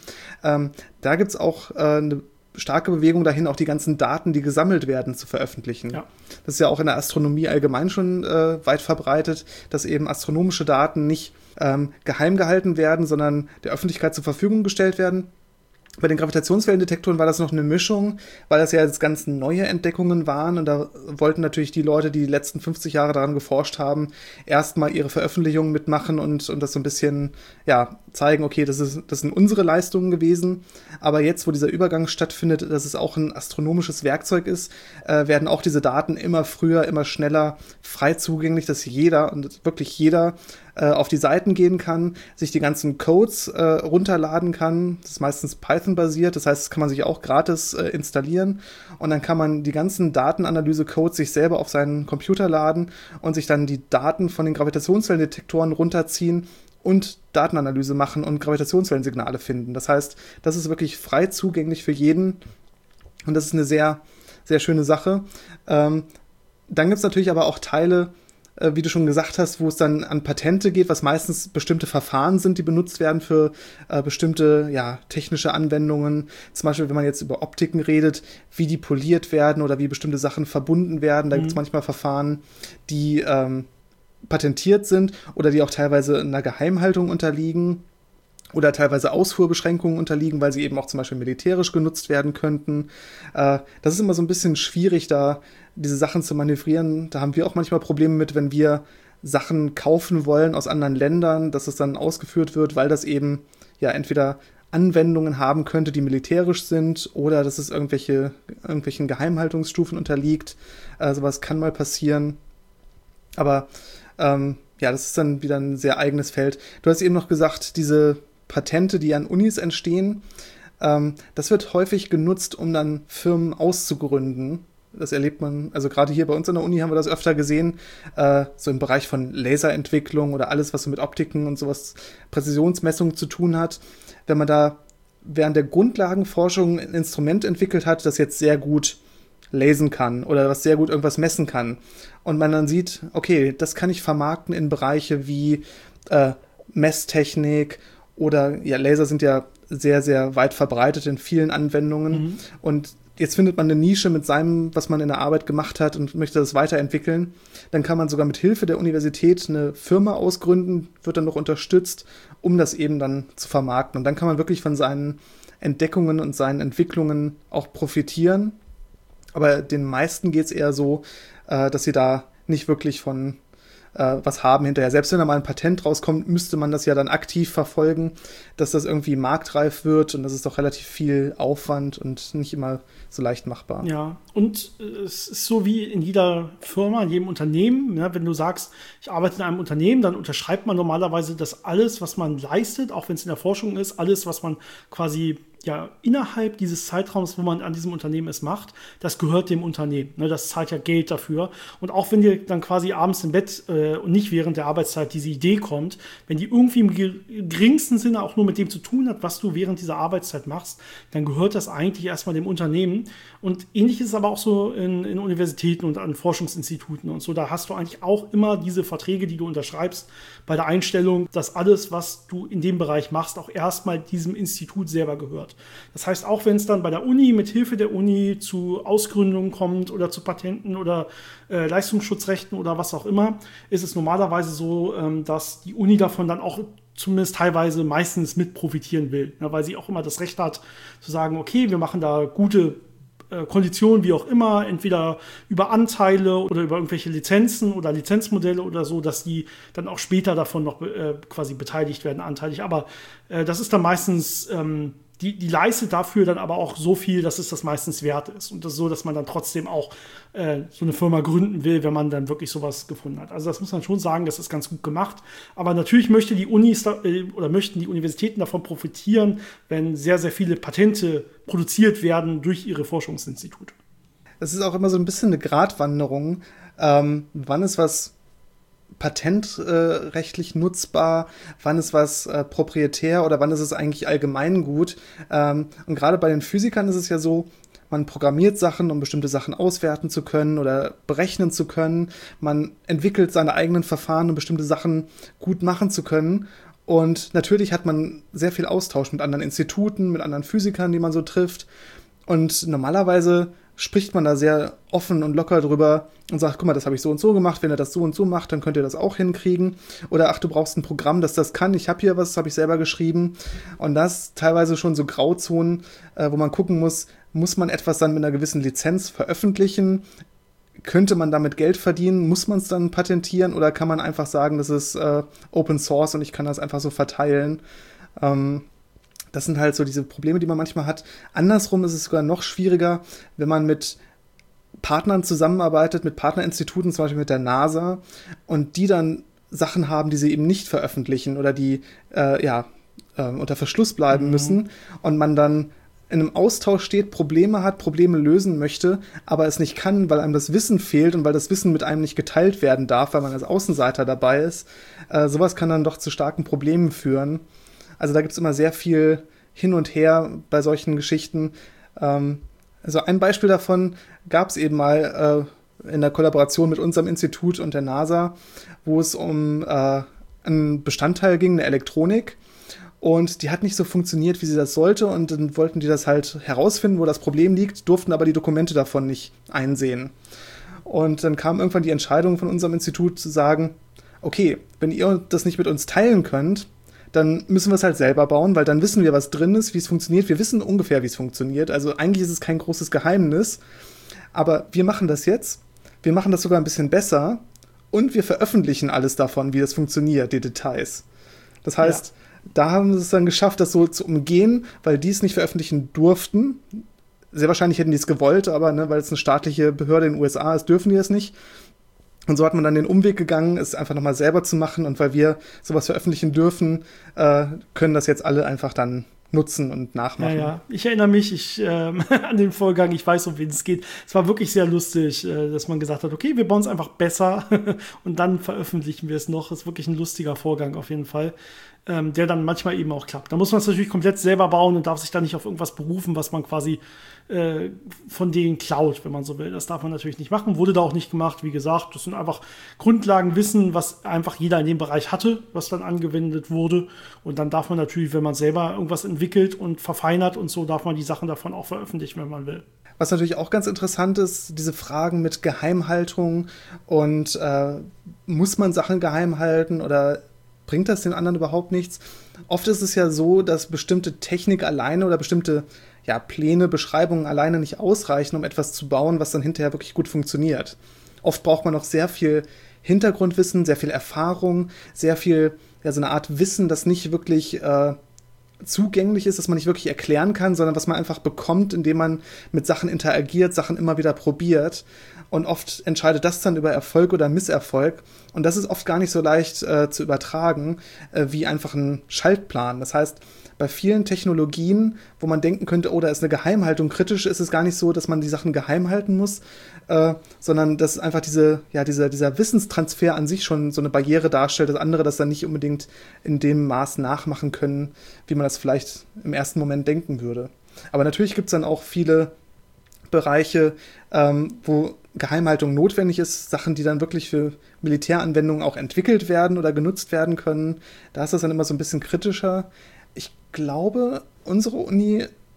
Da gibt es auch eine starke Bewegung dahin, auch die ganzen Daten, die gesammelt werden, zu veröffentlichen. Ja. Das ist ja auch in der Astronomie allgemein schon weit verbreitet, dass eben astronomische Daten nicht geheim gehalten werden, sondern der Öffentlichkeit zur Verfügung gestellt werden. Bei den Gravitationswellendetektoren war das noch eine Mischung, weil das ja jetzt ganz neue Entdeckungen waren und da wollten natürlich die Leute, die letzten 50 Jahre daran geforscht haben, erstmal ihre Veröffentlichungen mitmachen und das so ein bisschen zeigen, okay, das sind unsere Leistungen gewesen. Aber jetzt, wo dieser Übergang stattfindet, dass es auch ein astronomisches Werkzeug ist, werden auch diese Daten immer früher, immer schneller frei zugänglich, dass jeder und wirklich jeder auf die Seiten gehen kann, sich die ganzen Codes runterladen kann. Das ist meistens Python-basiert, das heißt, das kann man sich auch gratis installieren und dann kann man die ganzen Datenanalyse-Codes sich selber auf seinen Computer laden und sich dann die Daten von den Gravitationswellendetektoren runterziehen und Datenanalyse machen und Gravitationswellensignale finden. Das heißt, das ist wirklich frei zugänglich für jeden und das ist eine sehr, sehr schöne Sache. Dann gibt es natürlich aber auch Teile, wie du schon gesagt hast, wo es dann an Patente geht, was meistens bestimmte Verfahren sind, die benutzt werden für bestimmte technische Anwendungen. Zum Beispiel, wenn man jetzt über Optiken redet, wie die poliert werden oder wie bestimmte Sachen verbunden werden. Da gibt es manchmal Verfahren, die patentiert sind oder die auch teilweise einer Geheimhaltung unterliegen oder teilweise Ausfuhrbeschränkungen unterliegen, weil sie eben auch zum Beispiel militärisch genutzt werden könnten. Das ist immer so ein bisschen schwierig, da diese Sachen zu manövrieren. Da haben wir auch manchmal Probleme mit, wenn wir Sachen kaufen wollen aus anderen Ländern, dass es dann ausgeführt wird, weil das eben entweder Anwendungen haben könnte, die militärisch sind oder dass es irgendwelchen Geheimhaltungsstufen unterliegt. Sowas kann mal passieren. Aber das ist dann wieder ein sehr eigenes Feld. Du hast eben noch gesagt, diese Patente, die an Unis entstehen, das wird häufig genutzt, um dann Firmen auszugründen. Das erlebt man, also gerade hier bei uns an der Uni haben wir das öfter gesehen, so im Bereich von Laserentwicklung oder alles, was so mit Optiken und sowas, Präzisionsmessungen zu tun hat. Wenn man da während der Grundlagenforschung ein Instrument entwickelt hat, das jetzt sehr gut lasen kann oder was sehr gut irgendwas messen kann und man dann sieht, okay, das kann ich vermarkten in Bereiche wie Messtechnik oder Laser sind ja sehr, sehr weit verbreitet in vielen Anwendungen und jetzt findet man eine Nische mit seinem, was man in der Arbeit gemacht hat und möchte das weiterentwickeln, dann kann man sogar mit Hilfe der Universität eine Firma ausgründen, wird dann noch unterstützt, um das eben dann zu vermarkten und dann kann man wirklich von seinen Entdeckungen und seinen Entwicklungen auch profitieren. Aber den meisten geht es eher so, dass sie da nicht wirklich von was haben hinterher. Selbst wenn da mal ein Patent rauskommt, müsste man das ja dann aktiv verfolgen, dass das irgendwie marktreif wird und das ist doch relativ viel Aufwand und nicht immer so leicht machbar. Ja, und es ist so wie in jeder Firma, in jedem Unternehmen, ja, wenn du sagst, ich arbeite in einem Unternehmen, dann unterschreibt man normalerweise, dass alles, was man leistet, auch wenn es in der Forschung ist, alles, was man quasi innerhalb dieses Zeitraums, wo man an diesem Unternehmen es macht, das gehört dem Unternehmen. Ne, das zahlt ja Geld dafür. Und auch wenn dir dann quasi abends im Bett und nicht während der Arbeitszeit diese Idee kommt, wenn die irgendwie im geringsten Sinne auch nur mit dem zu tun hat, was du während dieser Arbeitszeit machst, dann gehört das eigentlich erstmal dem Unternehmen. Und ähnlich ist es aber auch so in Universitäten und an Forschungsinstituten und so. Da hast du eigentlich auch immer diese Verträge, die du unterschreibst, bei der Einstellung, dass alles, was du in dem Bereich machst, auch erstmal diesem Institut selber gehört. wird. Das heißt, auch wenn es dann bei der Uni mit Hilfe der Uni zu Ausgründungen kommt oder zu Patenten oder Leistungsschutzrechten oder was auch immer, ist es normalerweise so, dass die Uni davon dann auch zumindest teilweise meistens mit profitieren will, ne, weil sie auch immer das Recht hat zu sagen, okay, wir machen da gute Konditionen, wie auch immer, entweder über Anteile oder über irgendwelche Lizenzen oder Lizenzmodelle oder so, dass die dann auch später davon noch quasi beteiligt werden, anteilig. Aber das ist dann meistens, die leistet dafür dann aber auch so viel, dass es das meistens wert ist. Und das ist so, dass man dann trotzdem auch so eine Firma gründen will, wenn man dann wirklich sowas gefunden hat. Also das muss man schon sagen, das ist ganz gut gemacht. Aber natürlich möchte die Unis oder möchten die Universitäten davon profitieren, wenn sehr, sehr viele Patente produziert werden durch ihre Forschungsinstitute. Es ist auch immer so ein bisschen eine Gratwanderung. Wann ist was patentrechtlich nutzbar, wann ist was proprietär oder wann ist es eigentlich allgemeingut. Und gerade bei den Physikern ist es ja so, man programmiert Sachen, um bestimmte Sachen auswerten zu können oder berechnen zu können. Man entwickelt seine eigenen Verfahren, um bestimmte Sachen gut machen zu können. Und natürlich hat man sehr viel Austausch mit anderen Instituten, mit anderen Physikern, die man so trifft. Und normalerweise spricht man da sehr offen und locker drüber und sagt, guck mal, das habe ich so und so gemacht, wenn ihr das so und so macht, dann könnt ihr das auch hinkriegen. Oder ach, du brauchst ein Programm, das kann, ich habe hier was, das habe ich selber geschrieben. Und das teilweise schon so Grauzonen, wo man gucken muss man etwas dann mit einer gewissen Lizenz veröffentlichen? Könnte man damit Geld verdienen? Muss man es dann patentieren? Oder kann man einfach sagen, das ist Open Source und ich kann das einfach so verteilen? Das sind halt so diese Probleme, die man manchmal hat. Andersrum ist es sogar noch schwieriger, wenn man mit Partnern zusammenarbeitet, mit Partnerinstituten, zum Beispiel mit der NASA, und die dann Sachen haben, die sie eben nicht veröffentlichen oder die unter Verschluss bleiben müssen und man dann in einem Austausch steht, Probleme hat, Probleme lösen möchte, aber es nicht kann, weil einem das Wissen fehlt und weil das Wissen mit einem nicht geteilt werden darf, weil man als Außenseiter dabei ist. Sowas kann dann doch zu starken Problemen führen. Also da gibt es immer sehr viel hin und her bei solchen Geschichten. Also ein Beispiel davon gab es eben mal in der Kollaboration mit unserem Institut und der NASA, wo es um einen Bestandteil ging, eine Elektronik. Und die hat nicht so funktioniert, wie sie das sollte. Und dann wollten die das halt herausfinden, wo das Problem liegt, durften aber die Dokumente davon nicht einsehen. Und dann kam irgendwann die Entscheidung von unserem Institut zu sagen, okay, wenn ihr das nicht mit uns teilen könnt, dann müssen wir es halt selber bauen, weil dann wissen wir, was drin ist, wie es funktioniert. Wir wissen ungefähr, wie es funktioniert. Also eigentlich ist es kein großes Geheimnis. Aber wir machen das jetzt. Wir machen das sogar ein bisschen besser. Und wir veröffentlichen alles davon, wie das funktioniert, die Details. Das heißt, da haben sie es dann geschafft, das so zu umgehen, weil die es nicht veröffentlichen durften. Sehr wahrscheinlich hätten die es gewollt, aber weil es eine staatliche Behörde in den USA ist, dürfen die es nicht. Und so hat man dann den Umweg gegangen, es einfach nochmal selber zu machen. Und weil wir sowas veröffentlichen dürfen, können das jetzt alle einfach dann nutzen und nachmachen. Ja. Ich erinnere mich an den Vorgang, ich weiß, um wen es geht. Es war wirklich sehr lustig, dass man gesagt hat, okay, wir bauen es einfach besser und dann veröffentlichen wir es noch. Das ist wirklich ein lustiger Vorgang auf jeden Fall, der dann manchmal eben auch klappt. Da muss man es natürlich komplett selber bauen und darf sich dann nicht auf irgendwas berufen, was man quasi von denen klaut, wenn man so will. Das darf man natürlich nicht machen, wurde da auch nicht gemacht. Wie gesagt, das sind einfach Grundlagenwissen, was einfach jeder in dem Bereich hatte, was dann angewendet wurde. Und dann darf man natürlich, wenn man selber irgendwas entwickelt und verfeinert und so, darf man die Sachen davon auch veröffentlichen, wenn man will. Was natürlich auch ganz interessant ist, diese Fragen mit Geheimhaltung und muss man Sachen geheim halten oder bringt das den anderen überhaupt nichts? Oft ist es ja so, dass bestimmte Technik alleine oder bestimmte Pläne, Beschreibungen alleine nicht ausreichen, um etwas zu bauen, was dann hinterher wirklich gut funktioniert. Oft braucht man noch sehr viel Hintergrundwissen, sehr viel Erfahrung, sehr viel, so eine Art Wissen, das nicht wirklich zugänglich ist, das man nicht wirklich erklären kann, sondern was man einfach bekommt, indem man mit Sachen interagiert, Sachen immer wieder probiert. Und oft entscheidet das dann über Erfolg oder Misserfolg. Und das ist oft gar nicht so leicht zu übertragen, wie einfach ein Schaltplan. Das heißt, bei vielen Technologien, wo man denken könnte, da ist eine Geheimhaltung kritisch, ist es gar nicht so, dass man die Sachen geheim halten muss, sondern dass einfach dieser Wissenstransfer an sich schon so eine Barriere darstellt, dass andere das dann nicht unbedingt in dem Maß nachmachen können, wie man das vielleicht im ersten Moment denken würde. Aber natürlich gibt es dann auch viele Bereiche, wo Geheimhaltung notwendig ist, Sachen, die dann wirklich für Militäranwendungen auch entwickelt werden oder genutzt werden können. Da ist das dann immer so ein bisschen kritischer. Ich glaube, unsere Uni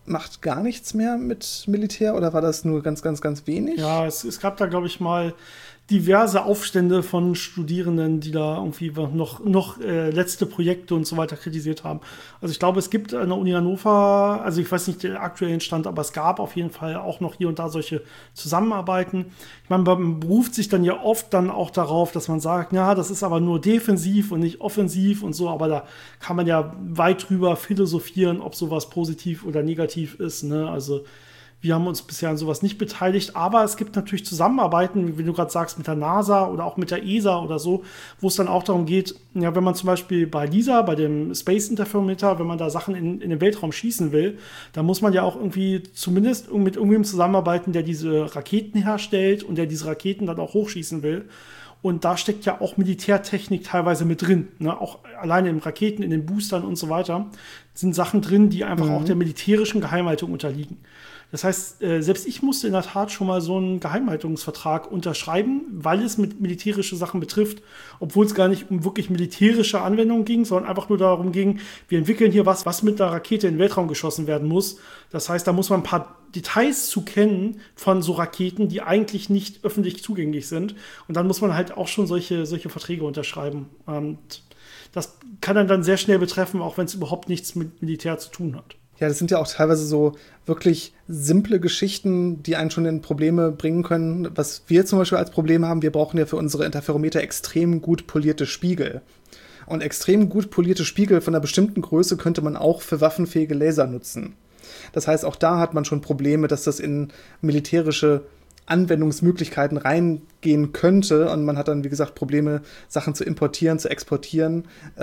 macht gar nichts mehr mit Militär oder war das nur ganz, ganz, ganz wenig? Ja, es gab da, glaube ich, mal diverse Aufstände von Studierenden, die da irgendwie noch letzte Projekte und so weiter kritisiert haben. Also ich glaube, es gibt an der Uni Hannover, also ich weiß nicht den aktuellen Stand, aber es gab auf jeden Fall auch noch hier und da solche Zusammenarbeiten. Ich meine, man beruft sich dann ja oft dann auch darauf, dass man sagt, ja, das ist aber nur defensiv und nicht offensiv und so, aber da kann man ja weit drüber philosophieren, ob sowas positiv oder negativ ist, ne? Also wir haben uns bisher an sowas nicht beteiligt, aber es gibt natürlich Zusammenarbeiten, wie du gerade sagst, mit der NASA oder auch mit der ESA oder so, wo es dann auch darum geht, ja, wenn man zum Beispiel bei LISA, bei dem Space Interferometer, wenn man da Sachen in den Weltraum schießen will, dann muss man ja auch irgendwie zumindest mit irgendwem zusammenarbeiten, der diese Raketen herstellt und der diese Raketen dann auch hochschießen will. Und da steckt ja auch Militärtechnik teilweise mit drin. Ne? Auch alleine in Raketen, in den Boostern und so weiter sind Sachen drin, die einfach auch der militärischen Geheimhaltung unterliegen. Das heißt, selbst ich musste in der Tat schon mal so einen Geheimhaltungsvertrag unterschreiben, weil es mit militärische Sachen betrifft, obwohl es gar nicht um wirklich militärische Anwendungen ging, sondern einfach nur darum ging, wir entwickeln hier was mit der Rakete in den Weltraum geschossen werden muss. Das heißt, da muss man ein paar Details zu kennen von so Raketen, die eigentlich nicht öffentlich zugänglich sind. Und dann muss man halt auch schon solche Verträge unterschreiben. Und das kann dann sehr schnell betreffen, auch wenn es überhaupt nichts mit Militär zu tun hat. Ja, das sind ja auch teilweise so wirklich simple Geschichten, die einen schon in Probleme bringen können. Was wir zum Beispiel als Problem haben, wir brauchen ja für unsere Interferometer extrem gut polierte Spiegel. Und extrem gut polierte Spiegel von einer bestimmten Größe könnte man auch für waffenfähige Laser nutzen. Das heißt, auch da hat man schon Probleme, dass das in militärische Anwendungsmöglichkeiten reingehen könnte. Und man hat dann, wie gesagt, Probleme, Sachen zu importieren, zu exportieren.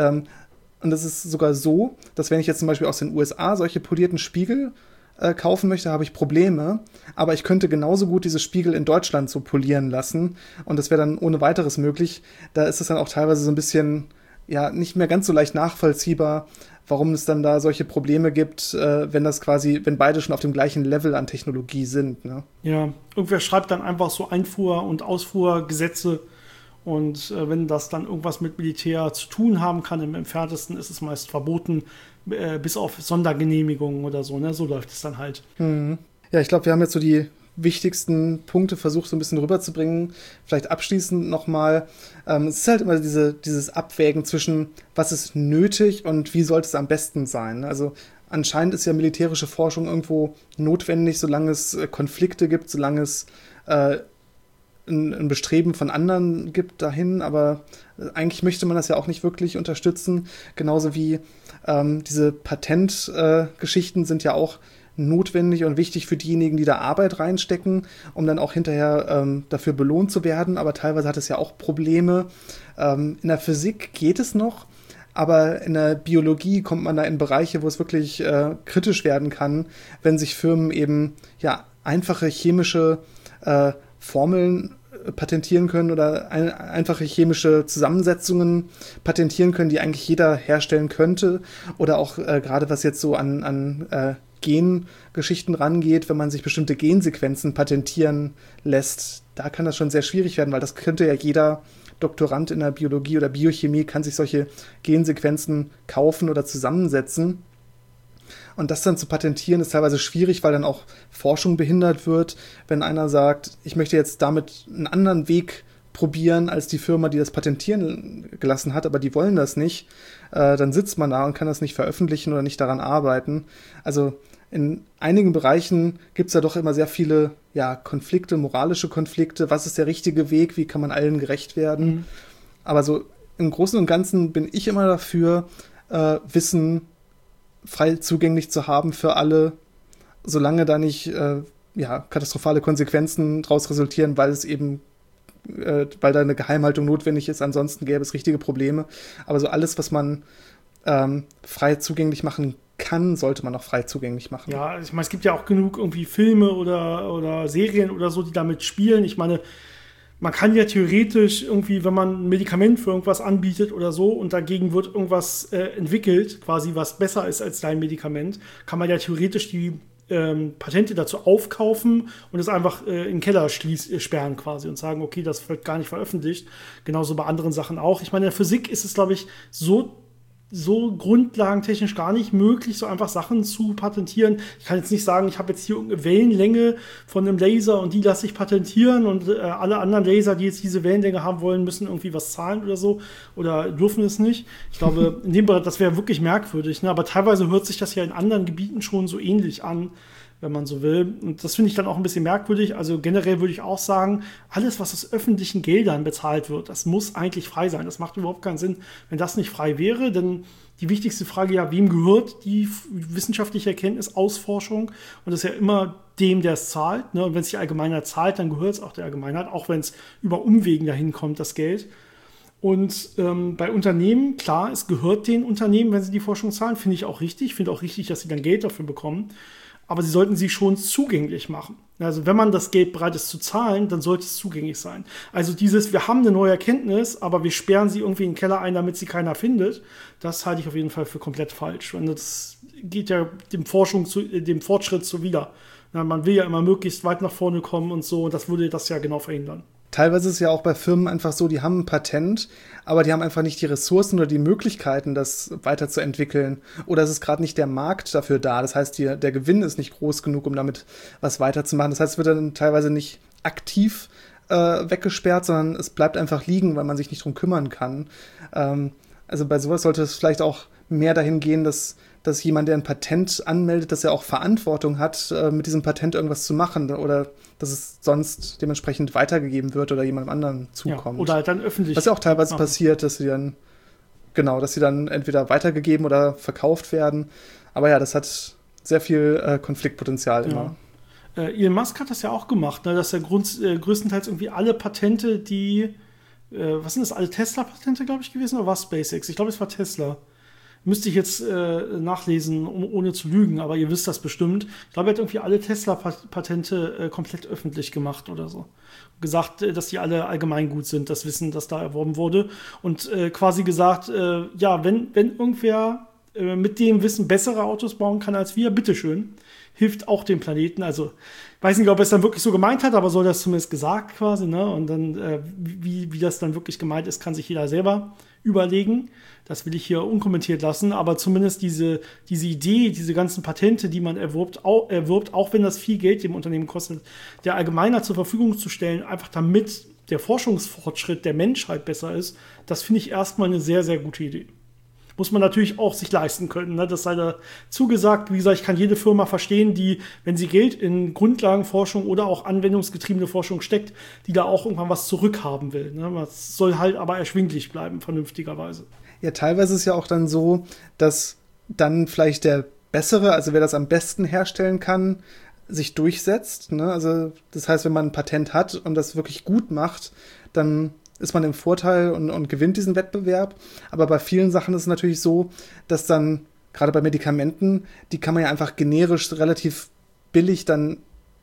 Und das ist sogar so, dass wenn ich jetzt zum Beispiel aus den USA solche polierten Spiegel kaufen möchte, habe ich Probleme. Aber ich könnte genauso gut diese Spiegel in Deutschland so polieren lassen. Und das wäre dann ohne weiteres möglich. Da ist es dann auch teilweise so ein bisschen, ja, nicht mehr ganz so leicht nachvollziehbar, warum es dann da solche Probleme gibt, wenn beide schon auf dem gleichen Level an Technologie sind. Ne? Ja, irgendwer schreibt dann einfach so Einfuhr- und Ausfuhrgesetze. Und wenn das dann irgendwas mit Militär zu tun haben kann, im entferntesten ist es meist verboten, bis auf Sondergenehmigungen oder so. Ne? So läuft es dann halt. Ja, ich glaube, wir haben jetzt so die wichtigsten Punkte versucht, so ein bisschen rüberzubringen. Vielleicht abschließend nochmal. Es ist halt immer dieses Abwägen zwischen, was ist nötig und wie sollte es am besten sein. Also anscheinend ist ja militärische Forschung irgendwo notwendig, solange es Konflikte gibt, solange es ein Bestreben von anderen gibt dahin, aber eigentlich möchte man das ja auch nicht wirklich unterstützen. Genauso wie diese Patentgeschichten sind ja auch notwendig und wichtig für diejenigen, die da Arbeit reinstecken, um dann auch hinterher dafür belohnt zu werden. Aber teilweise hat es ja auch Probleme. In der Physik geht es noch, aber in der Biologie kommt man da in Bereiche, wo es wirklich kritisch werden kann, wenn sich Firmen eben ja einfache chemische Formeln patentieren können oder einfache chemische Zusammensetzungen patentieren können, die eigentlich jeder herstellen könnte. Oder auch gerade was jetzt so an Gengeschichten rangeht, wenn man sich bestimmte Gensequenzen patentieren lässt, da kann das schon sehr schwierig werden, weil das könnte ja jeder Doktorand in der Biologie oder Biochemie kann sich solche Gensequenzen kaufen oder zusammensetzen. Und das dann zu patentieren ist teilweise schwierig, weil dann auch Forschung behindert wird. Wenn einer sagt, ich möchte jetzt damit einen anderen Weg probieren als die Firma, die das patentieren gelassen hat, aber die wollen das nicht, dann sitzt man da und kann das nicht veröffentlichen oder nicht daran arbeiten. Also in einigen Bereichen gibt es ja doch immer sehr viele Konflikte, moralische Konflikte. Was ist der richtige Weg? Wie kann man allen gerecht werden? Aber so im Großen und Ganzen bin ich immer dafür, Wissen frei zugänglich zu haben für alle, solange da nicht katastrophale Konsequenzen daraus resultieren, weil da eine Geheimhaltung notwendig ist. Ansonsten gäbe es richtige Probleme. Aber so alles, was man frei zugänglich machen kann, sollte man auch frei zugänglich machen. Ja, ich meine, es gibt ja auch genug irgendwie Filme oder Serien oder so, die damit spielen. Ich meine, man kann ja theoretisch irgendwie, wenn man ein Medikament für irgendwas anbietet oder so und dagegen wird irgendwas entwickelt, quasi was besser ist als dein Medikament, kann man ja theoretisch die Patente dazu aufkaufen und es einfach in den Keller sperren quasi und sagen, okay, das wird gar nicht veröffentlicht. Genauso bei anderen Sachen auch. Ich meine, in der Physik ist es, glaube ich, so so grundlagentechnisch gar nicht möglich, so einfach Sachen zu patentieren. Ich kann jetzt nicht sagen, ich habe jetzt hier irgendeine Wellenlänge von einem Laser und die lasse ich patentieren und alle anderen Laser, die jetzt diese Wellenlänge haben wollen, müssen irgendwie was zahlen oder so oder dürfen es nicht. Ich glaube, in dem Bereich, das wäre wirklich merkwürdig. Ne? Aber teilweise hört sich das ja in anderen Gebieten schon so ähnlich an, wenn man so will. Und das finde ich dann auch ein bisschen merkwürdig. Also generell würde ich auch sagen, alles, was aus öffentlichen Geldern bezahlt wird, das muss eigentlich frei sein. Das macht überhaupt keinen Sinn, wenn das nicht frei wäre. Denn die wichtigste Frage ja, wem gehört die wissenschaftliche Erkenntnis, Ausforschung? Und das ist ja immer dem, der es zahlt. Ne? Und wenn es die Allgemeinheit zahlt, dann gehört es auch der Allgemeinheit, auch wenn es über Umwegen dahin kommt, das Geld. Und bei Unternehmen, klar, es gehört den Unternehmen, wenn sie die Forschung zahlen, finde ich auch richtig. Ich finde auch richtig, dass sie dann Geld dafür bekommen. Aber sie sollten sie schon zugänglich machen. Also wenn man das Geld bereit ist zu zahlen, dann sollte es zugänglich sein. Also wir haben eine neue Erkenntnis, aber wir sperren sie irgendwie in den Keller ein, damit sie keiner findet, das halte ich auf jeden Fall für komplett falsch. Und das geht ja dem Fortschritt zuwider. Man will ja immer möglichst weit nach vorne kommen und so, und das würde das ja genau verhindern. Teilweise ist es ja auch bei Firmen einfach so, die haben ein Patent, aber die haben einfach nicht die Ressourcen oder die Möglichkeiten, das weiterzuentwickeln. Oder es ist gerade nicht der Markt dafür da. Das heißt, der Gewinn ist nicht groß genug, um damit was weiterzumachen. Das heißt, es wird dann teilweise nicht aktiv weggesperrt, sondern es bleibt einfach liegen, weil man sich nicht drum kümmern kann. Also bei sowas sollte es vielleicht auch mehr dahin gehen, dass jemand, der ein Patent anmeldet, dass er auch Verantwortung hat, mit diesem Patent irgendwas zu machen oder dass es sonst dementsprechend weitergegeben wird oder jemandem anderen zukommt. Ja, oder halt dann öffentlich. Was ja auch teilweise passiert, dass sie dann entweder weitergegeben oder verkauft werden. Aber ja, das hat sehr viel Konfliktpotenzial immer. Elon Musk hat das ja auch gemacht, ne, dass er größtenteils irgendwie alle Patente, die, was sind das, alle Tesla-Patente, glaube ich, gewesen, oder war es SpaceX? Ich glaube, es war Tesla. Müsste ich jetzt nachlesen, ohne zu lügen, aber ihr wisst das bestimmt. Ich glaube, er hat irgendwie alle Tesla-Patente komplett öffentlich gemacht oder so. Gesagt, dass die alle allgemeingut sind, das Wissen, das da erworben wurde. Und quasi gesagt, wenn irgendwer mit dem Wissen bessere Autos bauen kann als wir, bitteschön, hilft auch dem Planeten. Also, ich weiß nicht, ob er es dann wirklich so gemeint hat, aber soll das zumindest gesagt quasi, ne? Und dann, wie das dann wirklich gemeint ist, kann sich jeder selber überlegen. Das will ich hier unkommentiert lassen, aber zumindest diese Idee, diese ganzen Patente, die man erwirbt, auch wenn das viel Geld dem Unternehmen kostet, der Allgemeinheit zur Verfügung zu stellen, einfach damit der Forschungsfortschritt der Menschheit besser ist, das finde ich erstmal eine sehr, sehr gute Idee. Muss man natürlich auch sich leisten können. Ne? Das sei da zugesagt. Wie gesagt, ich kann jede Firma verstehen, die, wenn sie Geld in Grundlagenforschung oder auch anwendungsgetriebene Forschung steckt, die da auch irgendwann was zurückhaben will. Ne? Das soll halt aber erschwinglich bleiben, vernünftigerweise. Ja, teilweise ist es ja auch dann so, dass dann vielleicht der Bessere, also wer das am besten herstellen kann, sich durchsetzt. Ne? Also das heißt, wenn man ein Patent hat und das wirklich gut macht, dann ist man im Vorteil und gewinnt diesen Wettbewerb. Aber bei vielen Sachen ist es natürlich so, dass dann, gerade bei Medikamenten, die kann man ja einfach generisch relativ billig dann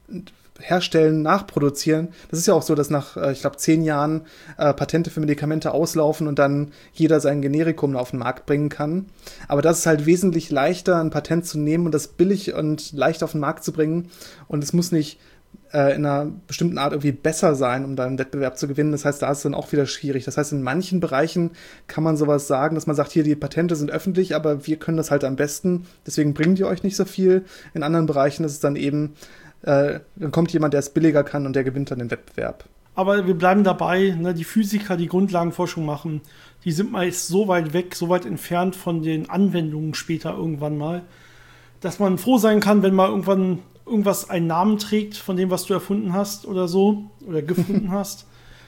herstellen, nachproduzieren. Das ist ja auch so, dass nach, ich glaube, 10 Jahren Patente für Medikamente auslaufen und dann jeder sein Generikum auf den Markt bringen kann. Aber das ist halt wesentlich leichter, ein Patent zu nehmen und das billig und leicht auf den Markt zu bringen. Und es muss nicht in einer bestimmten Art irgendwie besser sein, um da einen Wettbewerb zu gewinnen. Das heißt, da ist es dann auch wieder schwierig. Das heißt, in manchen Bereichen kann man sowas sagen, dass man sagt, hier, die Patente sind öffentlich, aber wir können das halt am besten, deswegen bringt ihr euch nicht so viel. In anderen Bereichen ist es dann eben, dann kommt jemand, der es billiger kann und der gewinnt dann den Wettbewerb. Aber wir bleiben dabei, ne, die Physiker, die Grundlagenforschung machen, die sind meist so weit weg, so weit entfernt von den Anwendungen später irgendwann mal, dass man froh sein kann, wenn mal irgendwas einen Namen trägt von dem, was du erfunden hast oder so, oder gefunden hast.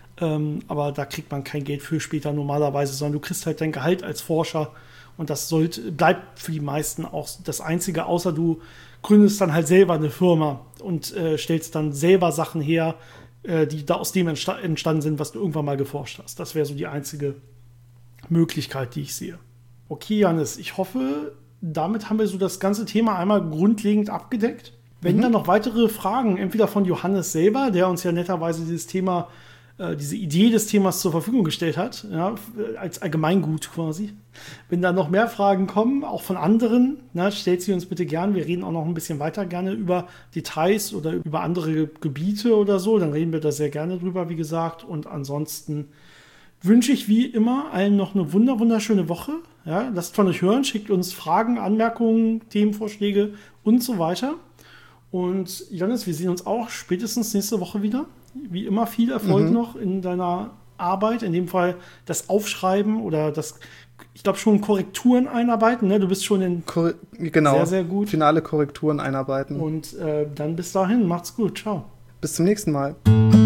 Aber da kriegt man kein Geld für später normalerweise, sondern du kriegst halt dein Gehalt als Forscher und das bleibt für die meisten auch das Einzige, außer du gründest dann halt selber eine Firma und stellst dann selber Sachen her, die da aus dem entstanden sind, was du irgendwann mal geforscht hast. Das wäre so die einzige Möglichkeit, die ich sehe. Okay, Jannis, ich hoffe, damit haben wir so das ganze Thema einmal grundlegend abgedeckt. Wenn dann noch weitere Fragen, entweder von Johannes selber, der uns ja netterweise diese Idee des Themas zur Verfügung gestellt hat, ja, als Allgemeingut quasi. Wenn da noch mehr Fragen kommen, auch von anderen, stellt sie uns bitte gern. Wir reden auch noch ein bisschen weiter gerne über Details oder über andere Gebiete oder so. Dann reden wir da sehr gerne drüber, wie gesagt. Und ansonsten wünsche ich wie immer allen noch eine wunderschöne Woche. Ja, lasst von euch hören, schickt uns Fragen, Anmerkungen, Themenvorschläge und so weiter. Und Johannes, wir sehen uns auch spätestens nächste Woche wieder. Wie immer viel Erfolg noch in deiner Arbeit, in dem Fall das Aufschreiben oder das, ich glaube schon Korrekturen einarbeiten. Ne? Du bist schon in genau, sehr, sehr gut. Finale Korrekturen einarbeiten. Und dann bis dahin, macht's gut, ciao. Bis zum nächsten Mal.